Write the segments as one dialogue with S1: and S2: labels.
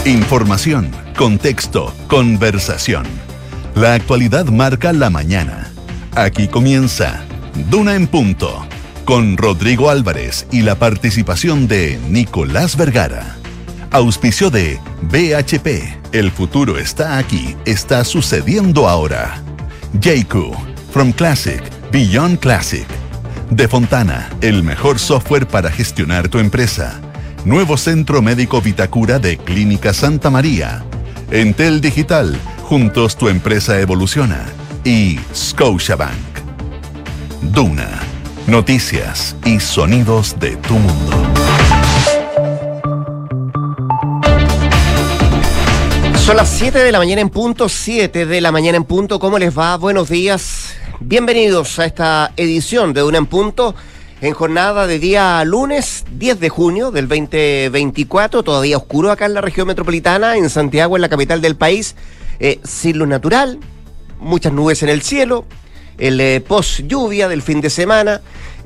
S1: Información, contexto, conversación. La actualidad marca la mañana. Aquí comienza Duna en Punto, con Rodrigo Álvarez y la participación de Nicolás Vergara. Auspicio de BHP. El futuro está aquí, está sucediendo ahora. JQ, From Classic, Beyond Classic. De Fontana, el mejor software para gestionar tu empresa. Nuevo Centro Médico Vitacura de Clínica Santa María. Entel Digital, juntos tu empresa evoluciona. Y Scotiabank. Duna, noticias y sonidos de tu mundo.
S2: Son las 7 de la mañana en punto, 7 de la mañana en punto. ¿Cómo les va? Buenos días. Bienvenidos a esta edición de Duna en Punto, en jornada de día lunes 10 de junio del 2024, todavía oscuro acá en la región metropolitana, en Santiago, en la capital del país, sin luz natural, muchas nubes en el cielo, el post lluvia del fin de semana.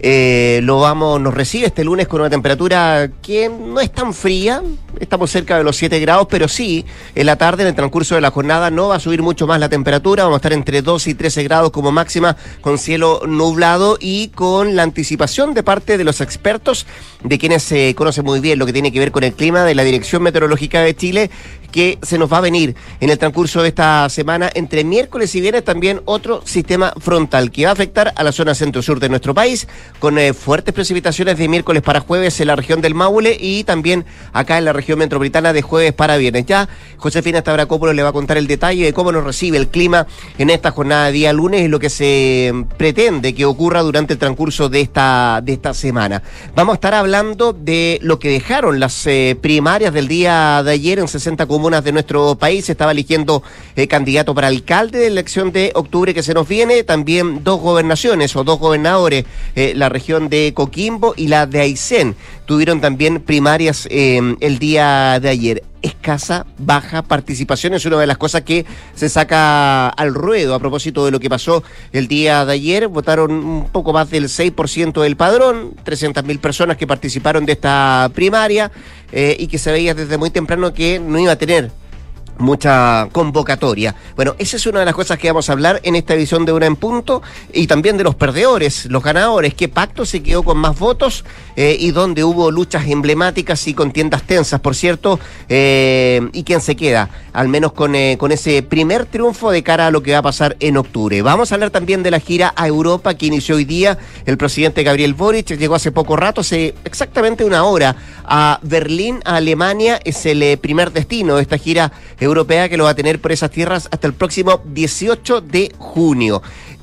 S2: Nos recibe este lunes con una temperatura que no es tan fría, estamos cerca de los 7 grados, pero sí, en la tarde, en el transcurso de la jornada, no va a subir mucho más la temperatura, vamos a estar entre 12 y 13 grados como máxima, con cielo nublado y con la anticipación de parte de los expertos, de quienes conocen muy bien lo que tiene que ver con el clima, de la Dirección Meteorológica de Chile, que se nos va a venir en el transcurso de esta semana, entre miércoles y viernes, también otro sistema frontal que va a afectar a la zona centro-sur de nuestro país, con fuertes precipitaciones de miércoles para jueves en la región del Maule y también acá en la región metropolitana de jueves para viernes. Ya Josefina Stavrakopoulos le va a contar el detalle de cómo nos recibe el clima en esta jornada de día lunes y lo que se pretende que ocurra durante el transcurso de esta semana. Vamos a estar hablando de lo que dejaron las primarias del día de ayer en 60 comunas de nuestro país. Se estaba eligiendo candidato para alcalde de la elección de octubre que se nos viene, también 2 gobernaciones o 2 gobernadores, la región de Coquimbo y la de Aysén tuvieron también primarias el día de ayer. Escasa, baja participación es una de las cosas que se saca al ruedo a propósito de lo que pasó el día de ayer. Votaron un poco más del 6% del padrón, 300.000 personas que participaron de esta primaria y que se veía desde muy temprano que no iba a tener mucha convocatoria. Bueno, esa es una de las cosas que vamos a hablar en esta edición de Una en Punto, y también de los perdedores, los ganadores, qué pacto se quedó con más votos y donde hubo luchas emblemáticas y contiendas tensas, por cierto, y quién se queda, al menos con ese primer triunfo de cara a lo que va a pasar en octubre. Vamos a hablar también de la gira a Europa que inició hoy día el presidente Gabriel Boric, llegó hace poco rato, hace exactamente una hora, a Berlín, a Alemania. Es el primer destino de esta gira europea que lo va a tener por esas tierras hasta el próximo 18 de junio.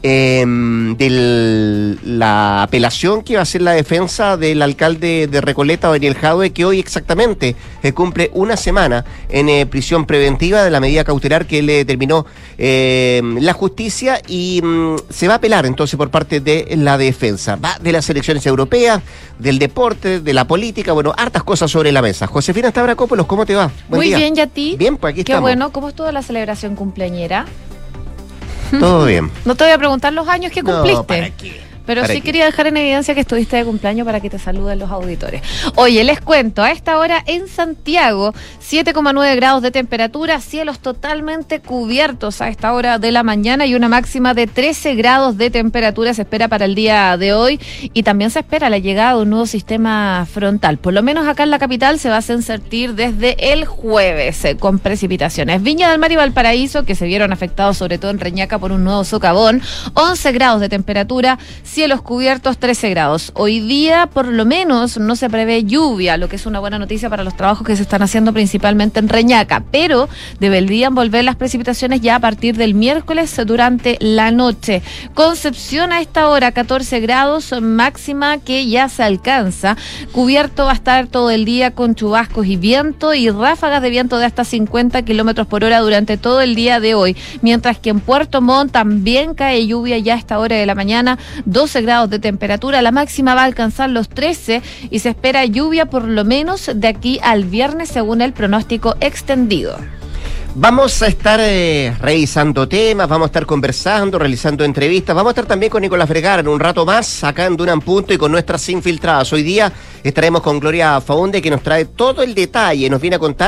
S2: De la apelación que va a hacer la defensa del alcalde de Recoleta, Daniel Jadue, que hoy exactamente cumple una semana en prisión preventiva de la medida cautelar que le determinó la justicia, y se va a apelar entonces por parte de la defensa. Va de las elecciones europeas, del deporte, de la política, bueno, hartas cosas sobre la mesa. Josefina Stavrakopoulos, ¿cómo te va?
S3: Buen día. Bien, ¿y a ti?
S2: Bien, pues aquí
S3: Qué
S2: estamos.
S3: Qué bueno, ¿cómo estuvo la celebración cumpleañera?
S2: Todo bien.
S3: No te voy a preguntar los años que cumpliste.
S2: No, ¿para qué?
S3: Pero
S2: ¿Para
S3: sí
S2: qué?
S3: quería dejar en evidencia que estuviste de cumpleaños para que te saluden los auditores. Oye, les cuento, a esta hora en Santiago, 7,9 grados de temperatura, cielos totalmente cubiertos a esta hora de la mañana y una máxima de 13 grados de temperatura se espera para el día de hoy, y también se espera la llegada de un nuevo sistema frontal. Por lo menos acá en la capital se va a sentir desde el jueves con precipitaciones. Viña del Mar y Valparaíso, que se vieron afectados sobre todo en Reñaca por un nuevo socavón, 11 grados de temperatura, cielos cubiertos, 13 grados. Hoy día, por lo menos, no se prevé lluvia, lo que es una buena noticia para los trabajos que se están haciendo principalmente en Reñaca, pero deberían volver las precipitaciones ya a partir del miércoles durante la noche. Concepción a esta hora, 14 grados, máxima que ya se alcanza. Cubierto va a estar todo el día con chubascos y viento y ráfagas de viento de hasta 50 kilómetros por hora durante todo el día de hoy. Mientras que en Puerto Montt también cae lluvia ya a esta hora de la mañana, 12 grados de temperatura, la máxima va a alcanzar los 13 y se espera lluvia por lo menos de aquí al viernes según el pronóstico extendido.
S2: Vamos a estar revisando temas, vamos a estar conversando, realizando entrevistas, vamos a estar también con Nicolás Vergara en un rato más, acá en Duna en Punto y con nuestras infiltradas. Hoy día estaremos con Gloria Faunde, que nos trae todo el detalle, nos viene a contar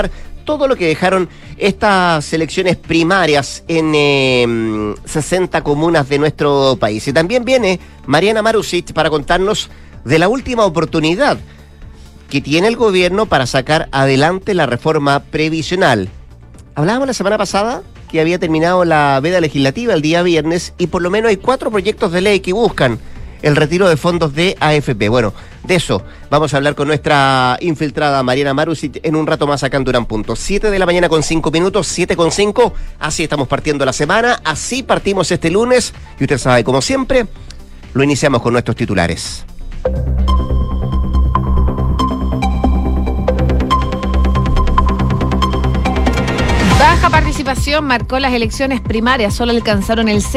S2: todo lo que dejaron estas elecciones primarias en 60 comunas de nuestro país. Y también viene Mariana Marusic para contarnos de la última oportunidad que tiene el gobierno para sacar adelante la reforma previsional. Hablábamos la semana pasada que había terminado la veda legislativa el día viernes y por lo menos hay 4 proyectos de ley que buscan el retiro de fondos de AFP. Bueno, de eso vamos a hablar con nuestra infiltrada Mariana Marusic en un rato más acá en Duna en Punto. 7 de la mañana con 5 minutos, 7:05. Así estamos partiendo la semana, así partimos este lunes y usted sabe, como siempre, lo iniciamos con nuestros titulares.
S3: Baja participación marcó las elecciones primarias, solo alcanzaron el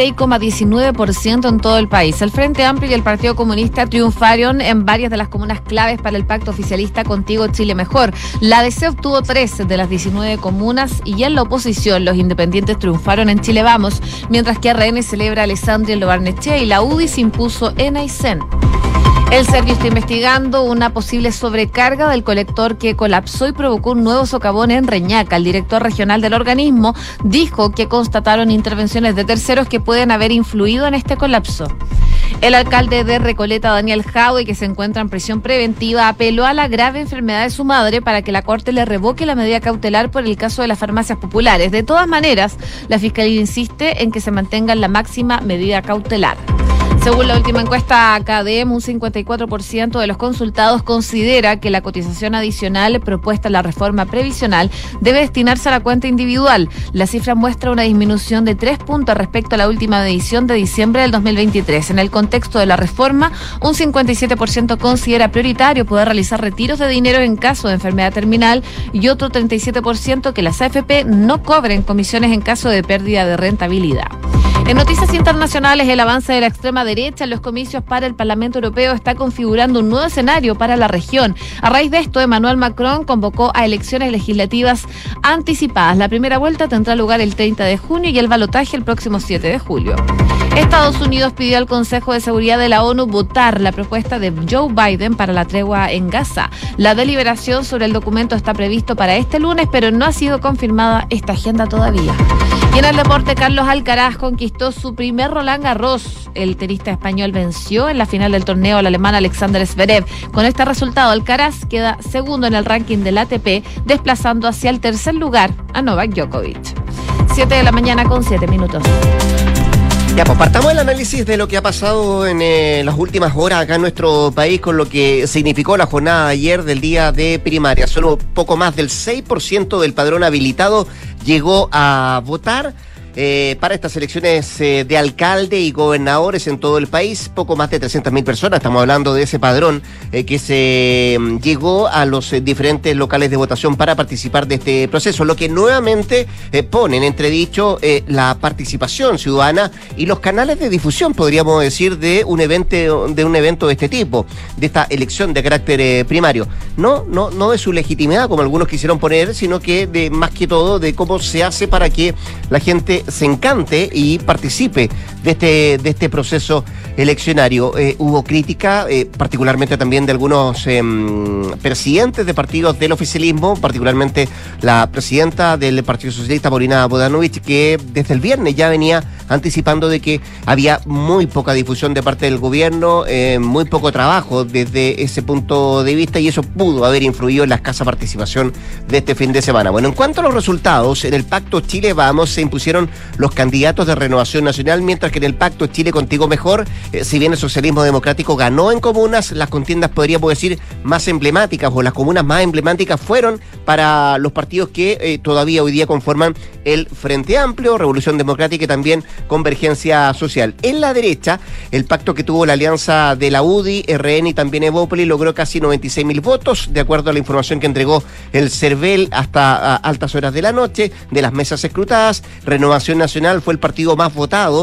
S3: 6,19% en todo el país. El Frente Amplio y el Partido Comunista triunfaron en varias de las comunas claves para el pacto oficialista Contigo Chile Mejor. La DC obtuvo 13 de las 19 comunas y en la oposición los independientes triunfaron en Chile Vamos, mientras que RN celebra a Alessandria en Lo Barnechea y la UDI se impuso en Aysén. El Servio está investigando una posible sobrecarga del colector que colapsó y provocó un nuevo socavón en Reñaca. El director regional del organismo dijo que constataron intervenciones de terceros que pueden haber influido en este colapso. El alcalde de Recoleta, Daniel Jadue, que se encuentra en prisión preventiva, apeló a la grave enfermedad de su madre para que la Corte le revoque la medida cautelar por el caso de las farmacias populares. De todas maneras, la Fiscalía insiste en que se mantenga la máxima medida cautelar. Según la última encuesta CADEM, un 54% de los consultados considera que la cotización adicional propuesta en la reforma previsional debe destinarse a la cuenta individual. La cifra muestra una disminución de 3 puntos respecto a la última medición de diciembre del 2023. En el contexto de la reforma, un 57% considera prioritario poder realizar retiros de dinero en caso de enfermedad terminal y otro 37% que las AFP no cobren comisiones en caso de pérdida de rentabilidad. En noticias internacionales, el avance de la extrema derecha en los comicios para el Parlamento Europeo está configurando un nuevo escenario para la región. A raíz de esto, Emmanuel Macron convocó a elecciones legislativas anticipadas. La primera vuelta tendrá lugar el 30 de junio y el balotaje el próximo 7 de julio. Estados Unidos pidió al Consejo de Seguridad de la ONU votar la propuesta de Joe Biden para la tregua en Gaza. La deliberación sobre el documento está previsto para este lunes, pero no ha sido confirmada esta agenda todavía. Y en el deporte, Carlos Alcaraz conquistó su primer Roland Garros. El tenista español venció en la final del torneo al alemán Alexander Zverev. Con este resultado, Alcaraz queda segundo en el ranking del ATP, desplazando hacia el tercer lugar a Novak Djokovic. 7 de la mañana con 7 minutos.
S2: Ya, pues partamos el análisis de lo que ha pasado en las últimas horas acá en nuestro país con lo que significó la jornada de ayer del día de primaria. Solo poco más del 6% del padrón habilitado llegó a votar para estas elecciones de alcalde y gobernadores en todo el país. Poco más de 300.000 personas, estamos hablando de ese padrón que se llegó a los diferentes locales de votación para participar de este proceso, lo que nuevamente pone en entredicho la participación ciudadana y los canales de difusión, podríamos decir, de un evento de este tipo, de esta elección de carácter primario. No de su legitimidad, como algunos quisieron poner, sino que de más que todo de cómo se hace para que la gente se encante y participe de este proceso eleccionario. Hubo crítica, particularmente también de algunos presidentes de partidos del oficialismo, particularmente la presidenta del Partido Socialista, Paulina Bodanovich, que desde el viernes ya venía anticipando de que había muy poca difusión de parte del gobierno, muy poco trabajo desde ese punto de vista, y eso pudo haber influido en la escasa participación de este fin de semana. Bueno, en cuanto a los resultados, en el Pacto Chile Vamos se impusieron los candidatos de Renovación Nacional, mientras que en el Pacto Chile Contigo Mejor, si bien el socialismo democrático ganó en comunas, las contiendas, podríamos decir, más emblemáticas o las comunas más emblemáticas fueron para los partidos que todavía hoy día conforman el Frente Amplio, Revolución Democrática y también Convergencia Social. En la derecha, el pacto que tuvo la alianza de la UDI, RN y también Evópoli logró casi 96.000 votos, de acuerdo a la información que entregó el CERVEL hasta altas horas de la noche, de las mesas escrutadas. Renovación Nacional fue el partido más votado,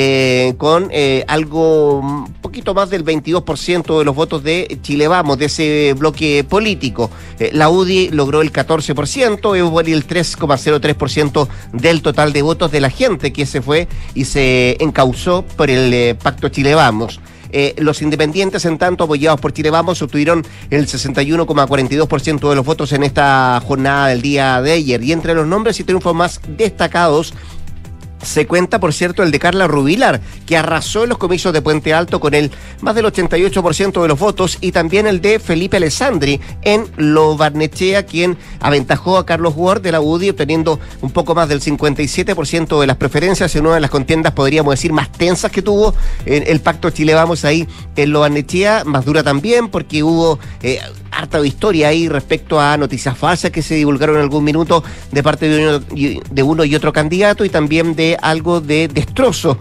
S2: con algo un poquito más del 22% de los votos de Chile Vamos, de ese bloque político. La UDI logró el 14%, Evópoli el 3,03% del total de votos de la gente que se fue y se encauzó por el Pacto Chile Vamos. Los independientes, en tanto, apoyados por Chile Vamos, obtuvieron el 61,42% de los votos en esta jornada del día de ayer. Y entre los nombres y triunfos más destacados se cuenta, por cierto, el de Carla Rubilar, que arrasó en los comicios de Puente Alto con el más del 88% de los votos, y también el de Felipe Alessandri en Lo Barnechea, quien aventajó a Carlos Ward de la UDI, obteniendo un poco más del 57% de las preferencias en una de las contiendas, podríamos decir, más tensas que tuvo el pacto Chile Vamos ahí en Lo Barnechea, más dura también, porque hubo harta historia ahí respecto a noticias falsas que se divulgaron en algún minuto de parte de uno y otro candidato, y también de algo de destrozo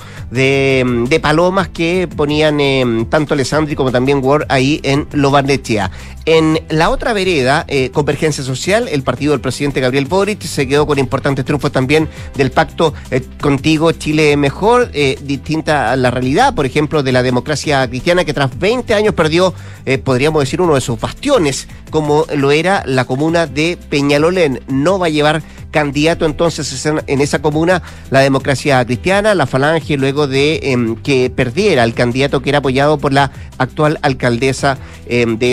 S2: de palomas que ponían tanto Alessandri como también Ward ahí en Lo Barnechea. En la otra vereda, Convergencia Social, el partido del presidente Gabriel Boric se quedó con importantes triunfos también del pacto Contigo Chile Mejor, distinta a la realidad, por ejemplo, de la Democracia Cristiana, que tras 20 años perdió, podríamos decir, uno de sus bastiones, como lo era la comuna de Peñalolén. No va a llevar candidato entonces en esa comuna la Democracia Cristiana, la Falange, luego de que perdiera el candidato que era apoyado por la actual alcaldesa de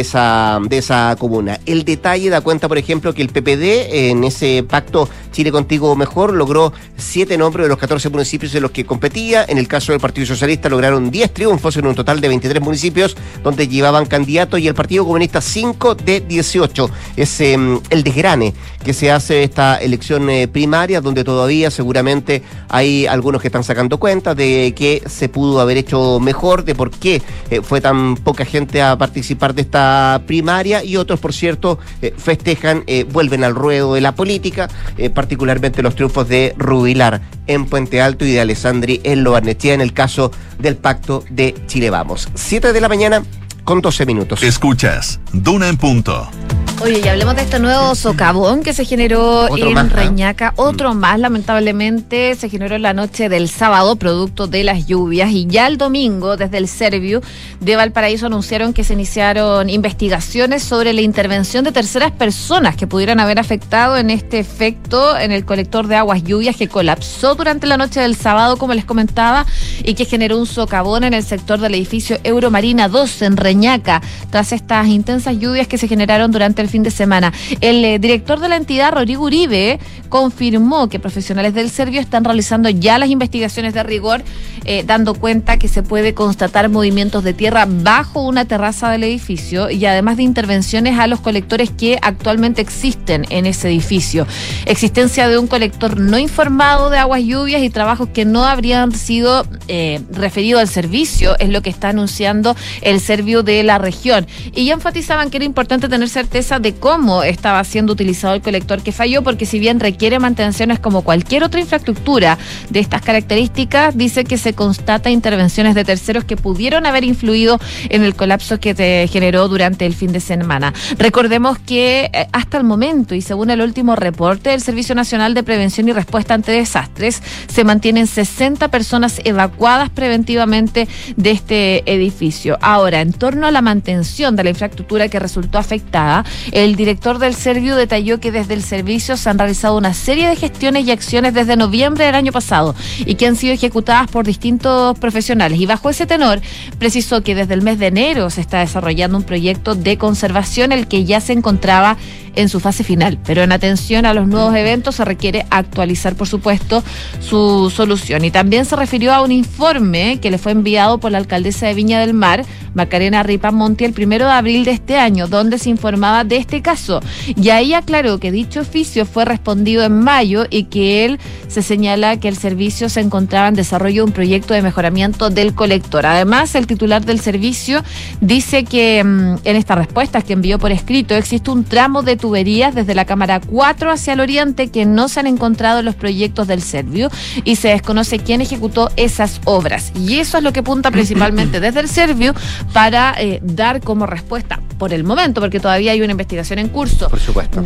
S2: esa comuna. El detalle da cuenta, por ejemplo, que el PPD en ese pacto Chile Contigo Mejor logró 7 nombres de los 14 municipios en los que competía. En el caso del Partido Socialista lograron 10 triunfos en un total de 23 municipios donde llevaban candidatos, y el Partido Comunista 5 de 18. Es el desgrane que se hace esta elección primaria, donde todavía seguramente hay algunos que están sacando cuenta de que se pudo haber hecho mejor, de por qué fue tan poca gente a participar de esta primaria, y otros, por cierto, festejan, vuelven al ruedo de la política, particularmente los triunfos de Rubilar en Puente Alto y de Alessandri en Lo Barnechea en el caso del pacto de Chile Vamos. 7 de la mañana con 12 minutos.
S1: Escuchas Duna en Punto.
S3: Oye, y hablemos de este nuevo socavón que se generó en Reñaca. Otro más, lamentablemente, se generó en la noche del sábado, producto de las lluvias. Y ya el domingo, desde el Serviu de Valparaíso, anunciaron que se iniciaron investigaciones sobre la intervención de terceras personas que pudieran haber afectado en este efecto en el colector de aguas lluvias que colapsó durante la noche del sábado, como les comentaba, y que generó un socavón en el sector del edificio Euromarina 2 en Reñaca, tras estas intensas lluvias que se generaron durante el fin de semana. El director de la entidad, Rodrigo Uribe, confirmó que profesionales del Serviu están realizando ya las investigaciones de rigor, dando cuenta que se puede constatar movimientos de tierra bajo una terraza del edificio, y además de intervenciones a los colectores que actualmente existen en ese edificio. Existencia de un colector no informado de aguas lluvias y trabajos que no habrían sido referidos al servicio, es lo que está anunciando el Serviu de la región. Y ya enfatizaban que era importante tener certeza de cómo estaba siendo utilizado el colector que falló, porque si bien requiere mantenciones como cualquier otra infraestructura de estas características, dice que se constata intervenciones de terceros que pudieron haber influido en el colapso que se generó durante el fin de semana. Recordemos que hasta el momento, y según el último reporte del Servicio Nacional de Prevención y Respuesta ante Desastres, se mantienen 60 personas evacuadas preventivamente de este edificio. Ahora, en torno a la mantención de la infraestructura que resultó afectada, el director del Serviu detalló que desde el servicio se han realizado una serie de gestiones y acciones desde noviembre del año pasado y que han sido ejecutadas por distintos profesionales. Y bajo ese tenor, precisó que desde el mes de enero se está desarrollando un proyecto de conservación, el que ya se encontraba en su fase final. Pero en atención a los nuevos eventos se requiere actualizar, por supuesto, su solución. Y también se refirió a un informe que le fue enviado por la alcaldesa de Viña del Mar, Macarena Ripamonti, el 1 de abril de este año, donde se informaba de este caso. Y ahí aclaró que dicho oficio fue respondido en mayo y que él se señala que el servicio se encontraba en desarrollo de un proyecto de mejoramiento del colector. Además, el titular del servicio dice que en estas respuestas que envió por escrito existe un tramo de tuberías desde la cámara 4 hacia el oriente que no se han encontrado en los proyectos del Serviu y se desconoce quién ejecutó esas obras. Y eso es lo que apunta principalmente desde el Serviu para dar como respuesta, por el momento, porque todavía hay una investigación en curso,
S2: por supuesto,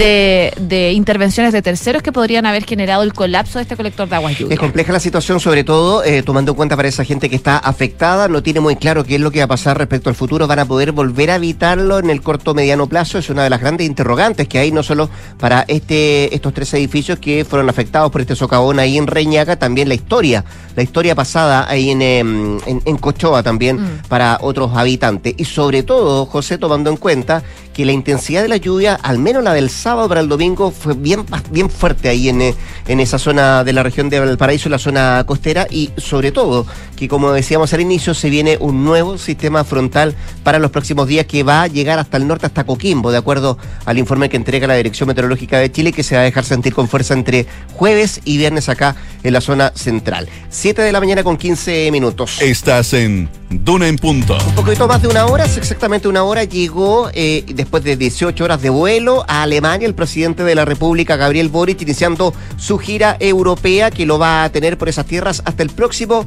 S3: de intervenciones de terceros que podrían haber generado el colapso de este colector de aguas lluvias.
S2: Es compleja la situación, sobre todo tomando en cuenta para esa gente que está afectada, no tiene muy claro qué es lo que va a pasar respecto al futuro, van a poder volver a habitarlo en el corto o mediano plazo, es una de las grandes interrogantes que hay, no solo para estos 3 edificios que fueron afectados por este socavón ahí en Reñaca, también la historia pasada ahí en Cochoa también para otros habitantes, y sobre todo, José, tomando en cuenta que la intensidad de la lluvia, al menos la del sábado para el domingo, fue bien fuerte ahí en esa zona de la región de Valparaíso, la zona costera, y sobre todo que, como decíamos al inicio, se viene un nuevo sistema frontal para los próximos días que va a llegar hasta el norte, hasta Coquimbo, de acuerdo al informe que entrega la Dirección Meteorológica de Chile, que se va a dejar sentir con fuerza entre jueves y viernes acá en la zona central. 7 de la mañana con 15 minutos.
S1: Estás en Duna en Punto.
S2: Un poquito más de una hora, exactamente una hora, llegó después de 18 horas de vuelo a Alemania el presidente de la República, Gabriel Boric, iniciando su gira europea que lo va a tener por esas tierras hasta el próximo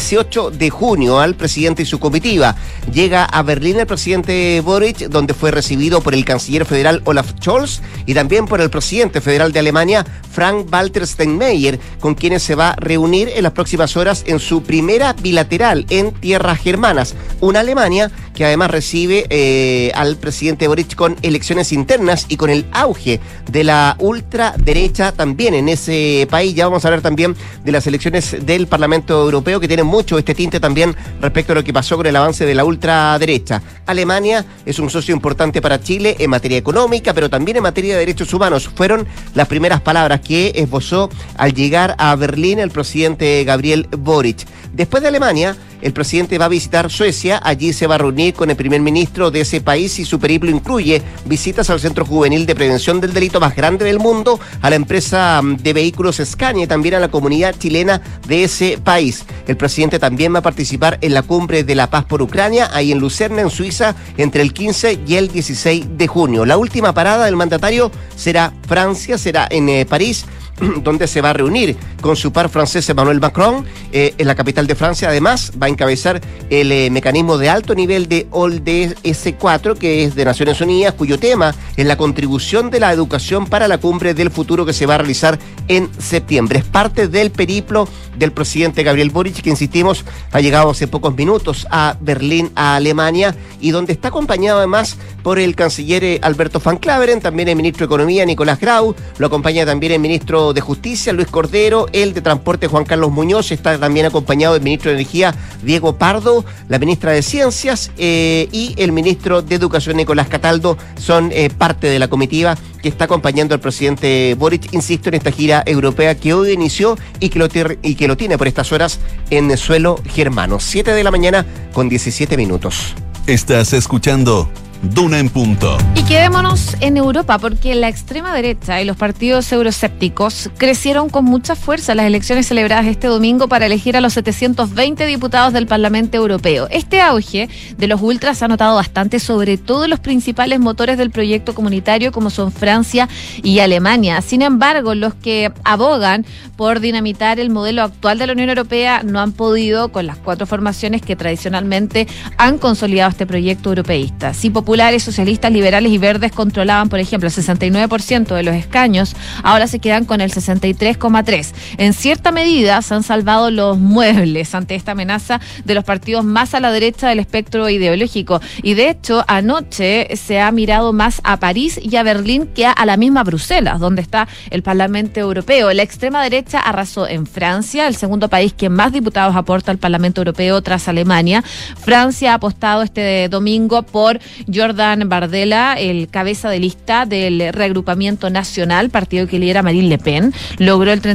S2: 18 de junio. Al presidente y su comitiva llega a Berlín el presidente Boric, donde fue recibido por el canciller federal Olaf Scholz y también por el presidente federal de Alemania, Frank-Walter Steinmeier, con quienes se va a reunir en las próximas horas en su primera bilateral en tierras germanas. Una Alemania que además recibe al presidente Boric con elecciones internas y con el auge de la ultraderecha también en ese país. Ya vamos a hablar también de las elecciones del Parlamento Europeo, que tienen mucho este tinte también respecto a lo que pasó con el avance de la ultraderecha. Alemania es un socio importante para Chile en materia económica, pero también en materia de derechos humanos. Fueron las primeras palabras que esbozó al llegar a Berlín el presidente Gabriel Boric. Después de Alemania, el presidente va a visitar Suecia, allí se va a reunir con el primer ministro de ese país y su periplo incluye visitas al Centro Juvenil de Prevención del Delito más grande del mundo, a la empresa de vehículos Scania y también a la comunidad chilena de ese país. El presidente también va a participar en la Cumbre de la Paz por Ucrania, ahí en Lucerna, en Suiza, entre el 15 y el 16 de junio. La última parada del mandatario será Francia, será en París, donde se va a reunir con su par francés Emmanuel Macron en la capital de Francia. Además, va a encabezar el mecanismo de alto nivel de ODS 4, que es de Naciones Unidas, cuyo tema es la contribución de la educación para la cumbre del futuro que se va a realizar en septiembre. Es parte del periplo del presidente Gabriel Boric, que, insistimos, ha llegado hace pocos minutos a Berlín, a Alemania, y donde está acompañado además por el canciller Alberto Van Claveren, también el ministro de Economía Nicolás Grau, lo acompaña también el ministro de Justicia Luis Cordero, el de Transporte Juan Carlos Muñoz, está también acompañado del ministro de Energía Diego Pardo, la ministra de Ciencias y el ministro de Educación Nicolás Cataldo, son parte de la comitiva que está acompañando al presidente Boric, insisto, en esta gira europea que hoy inició y que lo tiene por estas horas en suelo germano. 7 de la mañana con 17 minutos.
S1: Estás escuchando Duna en Punto.
S3: Y quedémonos en Europa, porque la extrema derecha y los partidos euroscépticos crecieron con mucha fuerza en las elecciones celebradas este domingo para elegir a los 720 diputados del Parlamento Europeo. Este auge de los ultras se ha notado bastante, sobre todo en los principales motores del proyecto comunitario, como son Francia y Alemania. Sin embargo, los que abogan por dinamitar el modelo actual de la Unión Europea no han podido con las 4 formaciones que tradicionalmente han consolidado este proyecto europeísta. Si populares, socialistas, liberales y verdes controlaban, por ejemplo, el 69% de los escaños, ahora se quedan con el 63,3%. En cierta medida se han salvado los muebles ante esta amenaza de los partidos más a la derecha del espectro ideológico. Y de hecho, anoche se ha mirado más a París y a Berlín que a la misma Bruselas, donde está el Parlamento Europeo. La extrema derecha arrasó en Francia, el segundo país que más diputados aporta al Parlamento Europeo tras Alemania. Francia ha apostado este domingo por Jordan Bardella, el cabeza de lista del Reagrupamiento Nacional, partido que lidera Marine Le Pen. Logró el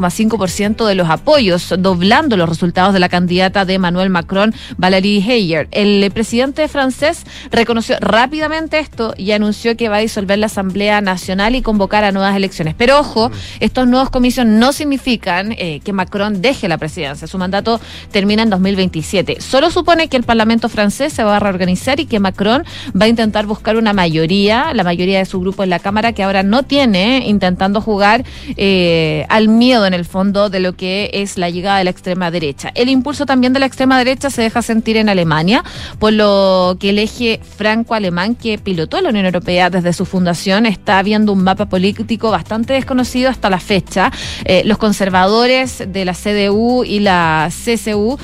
S3: 31,5% de los apoyos, doblando los resultados de la candidata de Emmanuel Macron, Valérie Pécresse. El presidente francés reconoció rápidamente esto y anunció que va a disolver la Asamblea Nacional y convocar a nuevas elecciones. Pero ojo, estos nuevos comicios no significan que Macron deje la presidencia. Su mandato termina en 2027. Solo supone que el Parlamento francés se va a reorganizar y que Macron va a intentar buscar una mayoría, la mayoría de su grupo en la Cámara, que ahora no tiene, intentando jugar al miedo en el fondo de lo que es la llegada de la extrema derecha. El impulso también de la extrema derecha se deja sentir en Alemania, por lo que el eje franco-alemán que pilotó la Unión Europea desde su fundación está viendo un mapa político bastante desconocido hasta la fecha. Los conservadores de la CDU y la CSU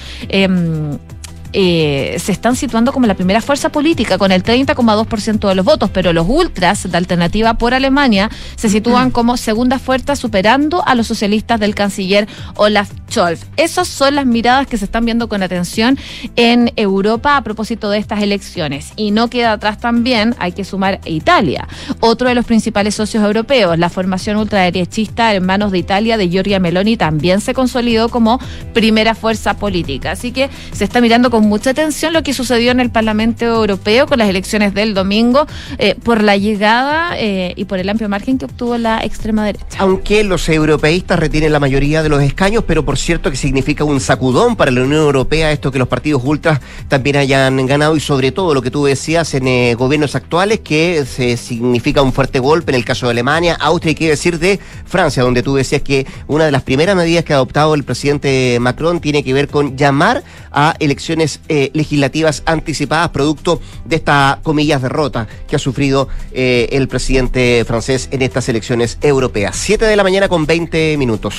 S3: se están situando como la primera fuerza política con el 30,2% de los votos, pero los ultras de Alternativa por Alemania se sitúan como segunda fuerza, superando a los socialistas del canciller Olaf Scholz. Esas son las miradas que se están viendo con atención en Europa a propósito de estas elecciones. Y no queda atrás también, hay que sumar Italia, otro de los principales socios europeos. La formación ultraderechista Hermanos de Italia de Giorgia Meloni también se consolidó como primera fuerza política. Así que se está mirando con mucha atención lo que sucedió en el Parlamento Europeo con las elecciones del domingo, por la llegada y por el amplio margen que obtuvo la extrema derecha.
S2: Aunque los europeístas retienen la mayoría de los escaños, pero por cierto que significa un sacudón para la Unión Europea esto que los partidos ultras también hayan ganado, y sobre todo lo que tú decías en gobiernos actuales, que se significa un fuerte golpe en el caso de Alemania, Austria, y qué decir de Francia, donde tú decías que una de las primeras medidas que ha adoptado el presidente Macron tiene que ver con llamar a elecciones legislativas anticipadas, producto de esta, comillas, derrota que ha sufrido el presidente francés en estas elecciones europeas. 7 de la mañana con 20 minutos.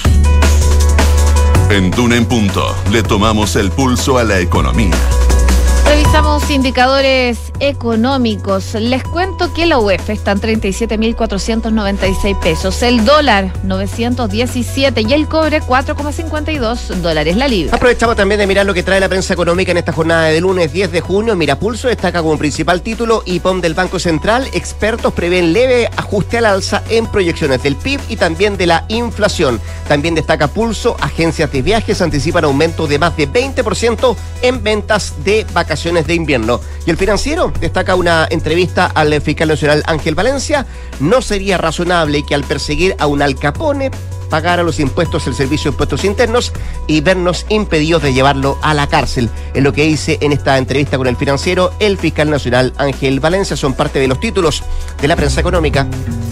S1: En Duna en Punto le tomamos el pulso a la economía.
S3: Revisamos indicadores económicos. Les cuento que la UEF está en 37.496 pesos, el dólar 917 y el cobre 4,52 dólares la libra.
S2: Aprovechamos también de mirar lo que trae la prensa económica en esta jornada de lunes 10 de junio. Mirapulso destaca como principal título: IPOM del Banco Central, expertos prevén leve ajuste al alza en proyecciones del PIB y también de la inflación. También destaca Pulso, agencias de viajes anticipan aumento de más de 20% en ventas de vacaciones de invierno. Y el Financiero destaca una entrevista al fiscal nacional Ángel Valencia: no sería razonable que al perseguir a un Al Capone pagara los impuestos el Servicio de Impuestos Internos y vernos impedidos de llevarlo a la cárcel. Es lo que dice en esta entrevista con el Financiero el fiscal nacional Ángel Valencia. Son parte de los títulos de la prensa económica.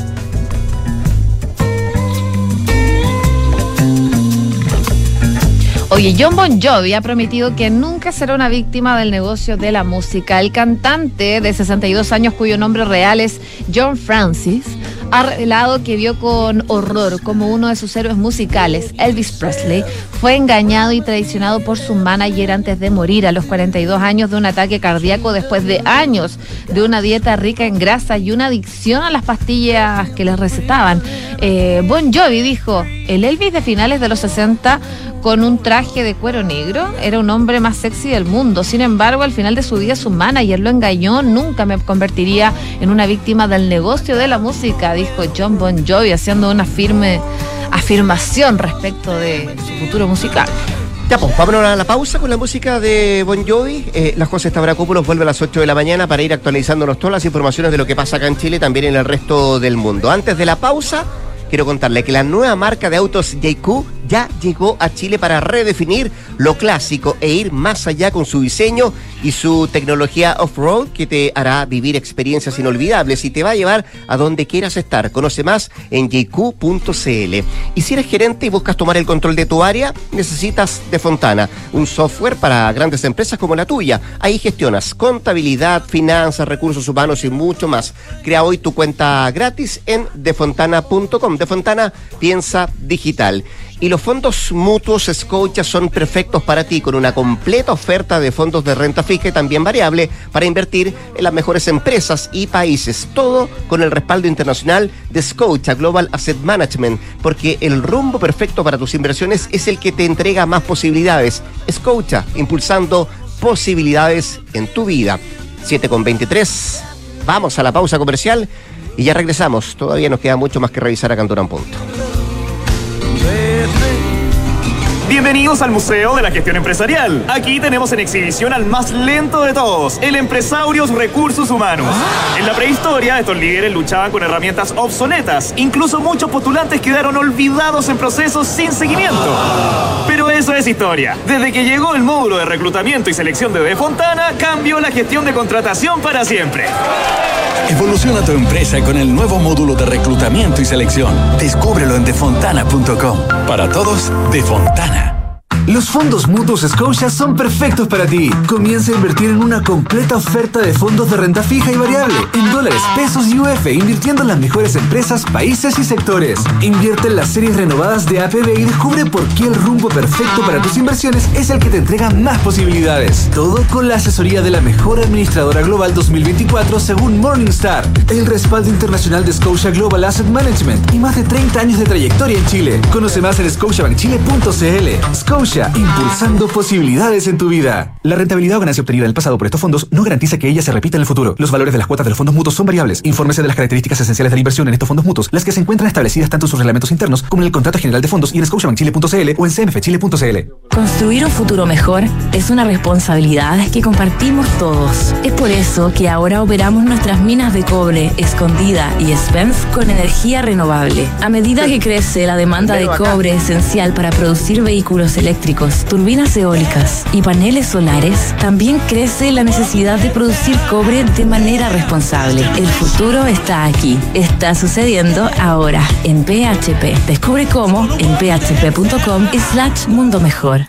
S3: Oye, Jon Bon Jovi ha prometido que nunca será una víctima del negocio de la música. El cantante de 62 años, cuyo nombre real es John Francis, ha revelado que vio con horror como uno de sus héroes musicales, Elvis Presley, fue engañado y traicionado por su manager antes de morir a los 42 años de un ataque cardíaco después de años de una dieta rica en grasa y una adicción a las pastillas que les recetaban. Bon Jovi dijo: el Elvis de finales de los 60 con un traje de cuero negro era un hombre más sexy del mundo. Sin embargo, al final de su vida su manager lo engañó. Nunca me convertiría en una víctima del negocio de la música, dijo Jon Bon Jovi, haciendo una firme afirmación respecto de su futuro musical.
S2: Ya, pues, vámonos a la pausa con la música de Bon Jovi. La José Stavrakopoulos vuelve a las 8 de la mañana para ir actualizándonos todas las informaciones de lo que pasa acá en Chile y también en el resto del mundo. Antes de la pausa, quiero contarle que la nueva marca de autos JQ ya llegó a Chile para redefinir lo clásico e ir más allá con su diseño y su tecnología off-road, que te hará vivir experiencias inolvidables y te va a llevar a donde quieras estar. Conoce más en jq.cl. Y si eres gerente y buscas tomar el control de tu área, necesitas Defontana, un software para grandes empresas como la tuya. Ahí gestionas contabilidad, finanzas, recursos humanos y mucho más. Crea hoy tu cuenta gratis en defontana.com. Defontana piensa digital. Y los fondos mutuos Scotia son perfectos para ti, con una completa oferta de fondos de renta fija y también variable para invertir en las mejores empresas y países. Todo con el respaldo internacional de Scotia Global Asset Management, porque el rumbo perfecto para tus inversiones es el que te entrega más posibilidades. Scotia, impulsando posibilidades en tu vida. 7:23. Vamos a la pausa comercial y ya regresamos. Todavía nos queda mucho más que revisar acá en Duna en Punto.
S4: Bienvenidos al Museo de la Gestión Empresarial. Aquí tenemos en exhibición al más lento de todos, el Empresaurios Recursos Humanos. En la prehistoria, estos líderes luchaban con herramientas obsoletas. Incluso muchos postulantes quedaron olvidados en procesos sin seguimiento. Pero eso es historia. Desde que llegó el módulo de reclutamiento y selección de Defontana, cambió la gestión de contratación para siempre.
S5: Evoluciona tu empresa con el nuevo módulo de reclutamiento y selección. Descúbrelo en defontana.com. Para todos, Defontana.
S6: Los fondos mutuos Scotia son perfectos para ti. Comienza a invertir en una completa oferta de fondos de renta fija y variable, en dólares, pesos y UF, invirtiendo en las mejores empresas, países y sectores. Invierte en las series renovadas de APB y descubre por qué el rumbo perfecto para tus inversiones es el que te entrega más posibilidades. Todo con la asesoría de la mejor administradora global 2024 según Morningstar. El respaldo internacional de Scotia Global Asset Management y más de 30 años de trayectoria en Chile. Conoce más en scotiabankchile.cl. Scotia, impulsando posibilidades en tu vida. La rentabilidad o ganancia obtenida en el pasado por estos fondos no garantiza que ella se repita en el futuro. Los valores de las cuotas de los fondos mutuos son variables. Infórmese de las características esenciales de la inversión en estos fondos mutuos, las que se encuentran establecidas tanto en sus reglamentos internos como en el contrato general de fondos y en scotiabankchile.cl o en cmfchile.cl.
S7: Construir un futuro mejor es una responsabilidad que compartimos todos. Es por eso que ahora operamos nuestras minas de cobre, Escondida y Spence con energía renovable. A medida que crece la demanda de cobre esencial para producir vehículos eléctricos, turbinas eólicas y paneles solares, también crece la necesidad de producir cobre de manera responsable. El futuro está aquí. Está sucediendo ahora en PHP. Descubre cómo en php.com/mundo mejor.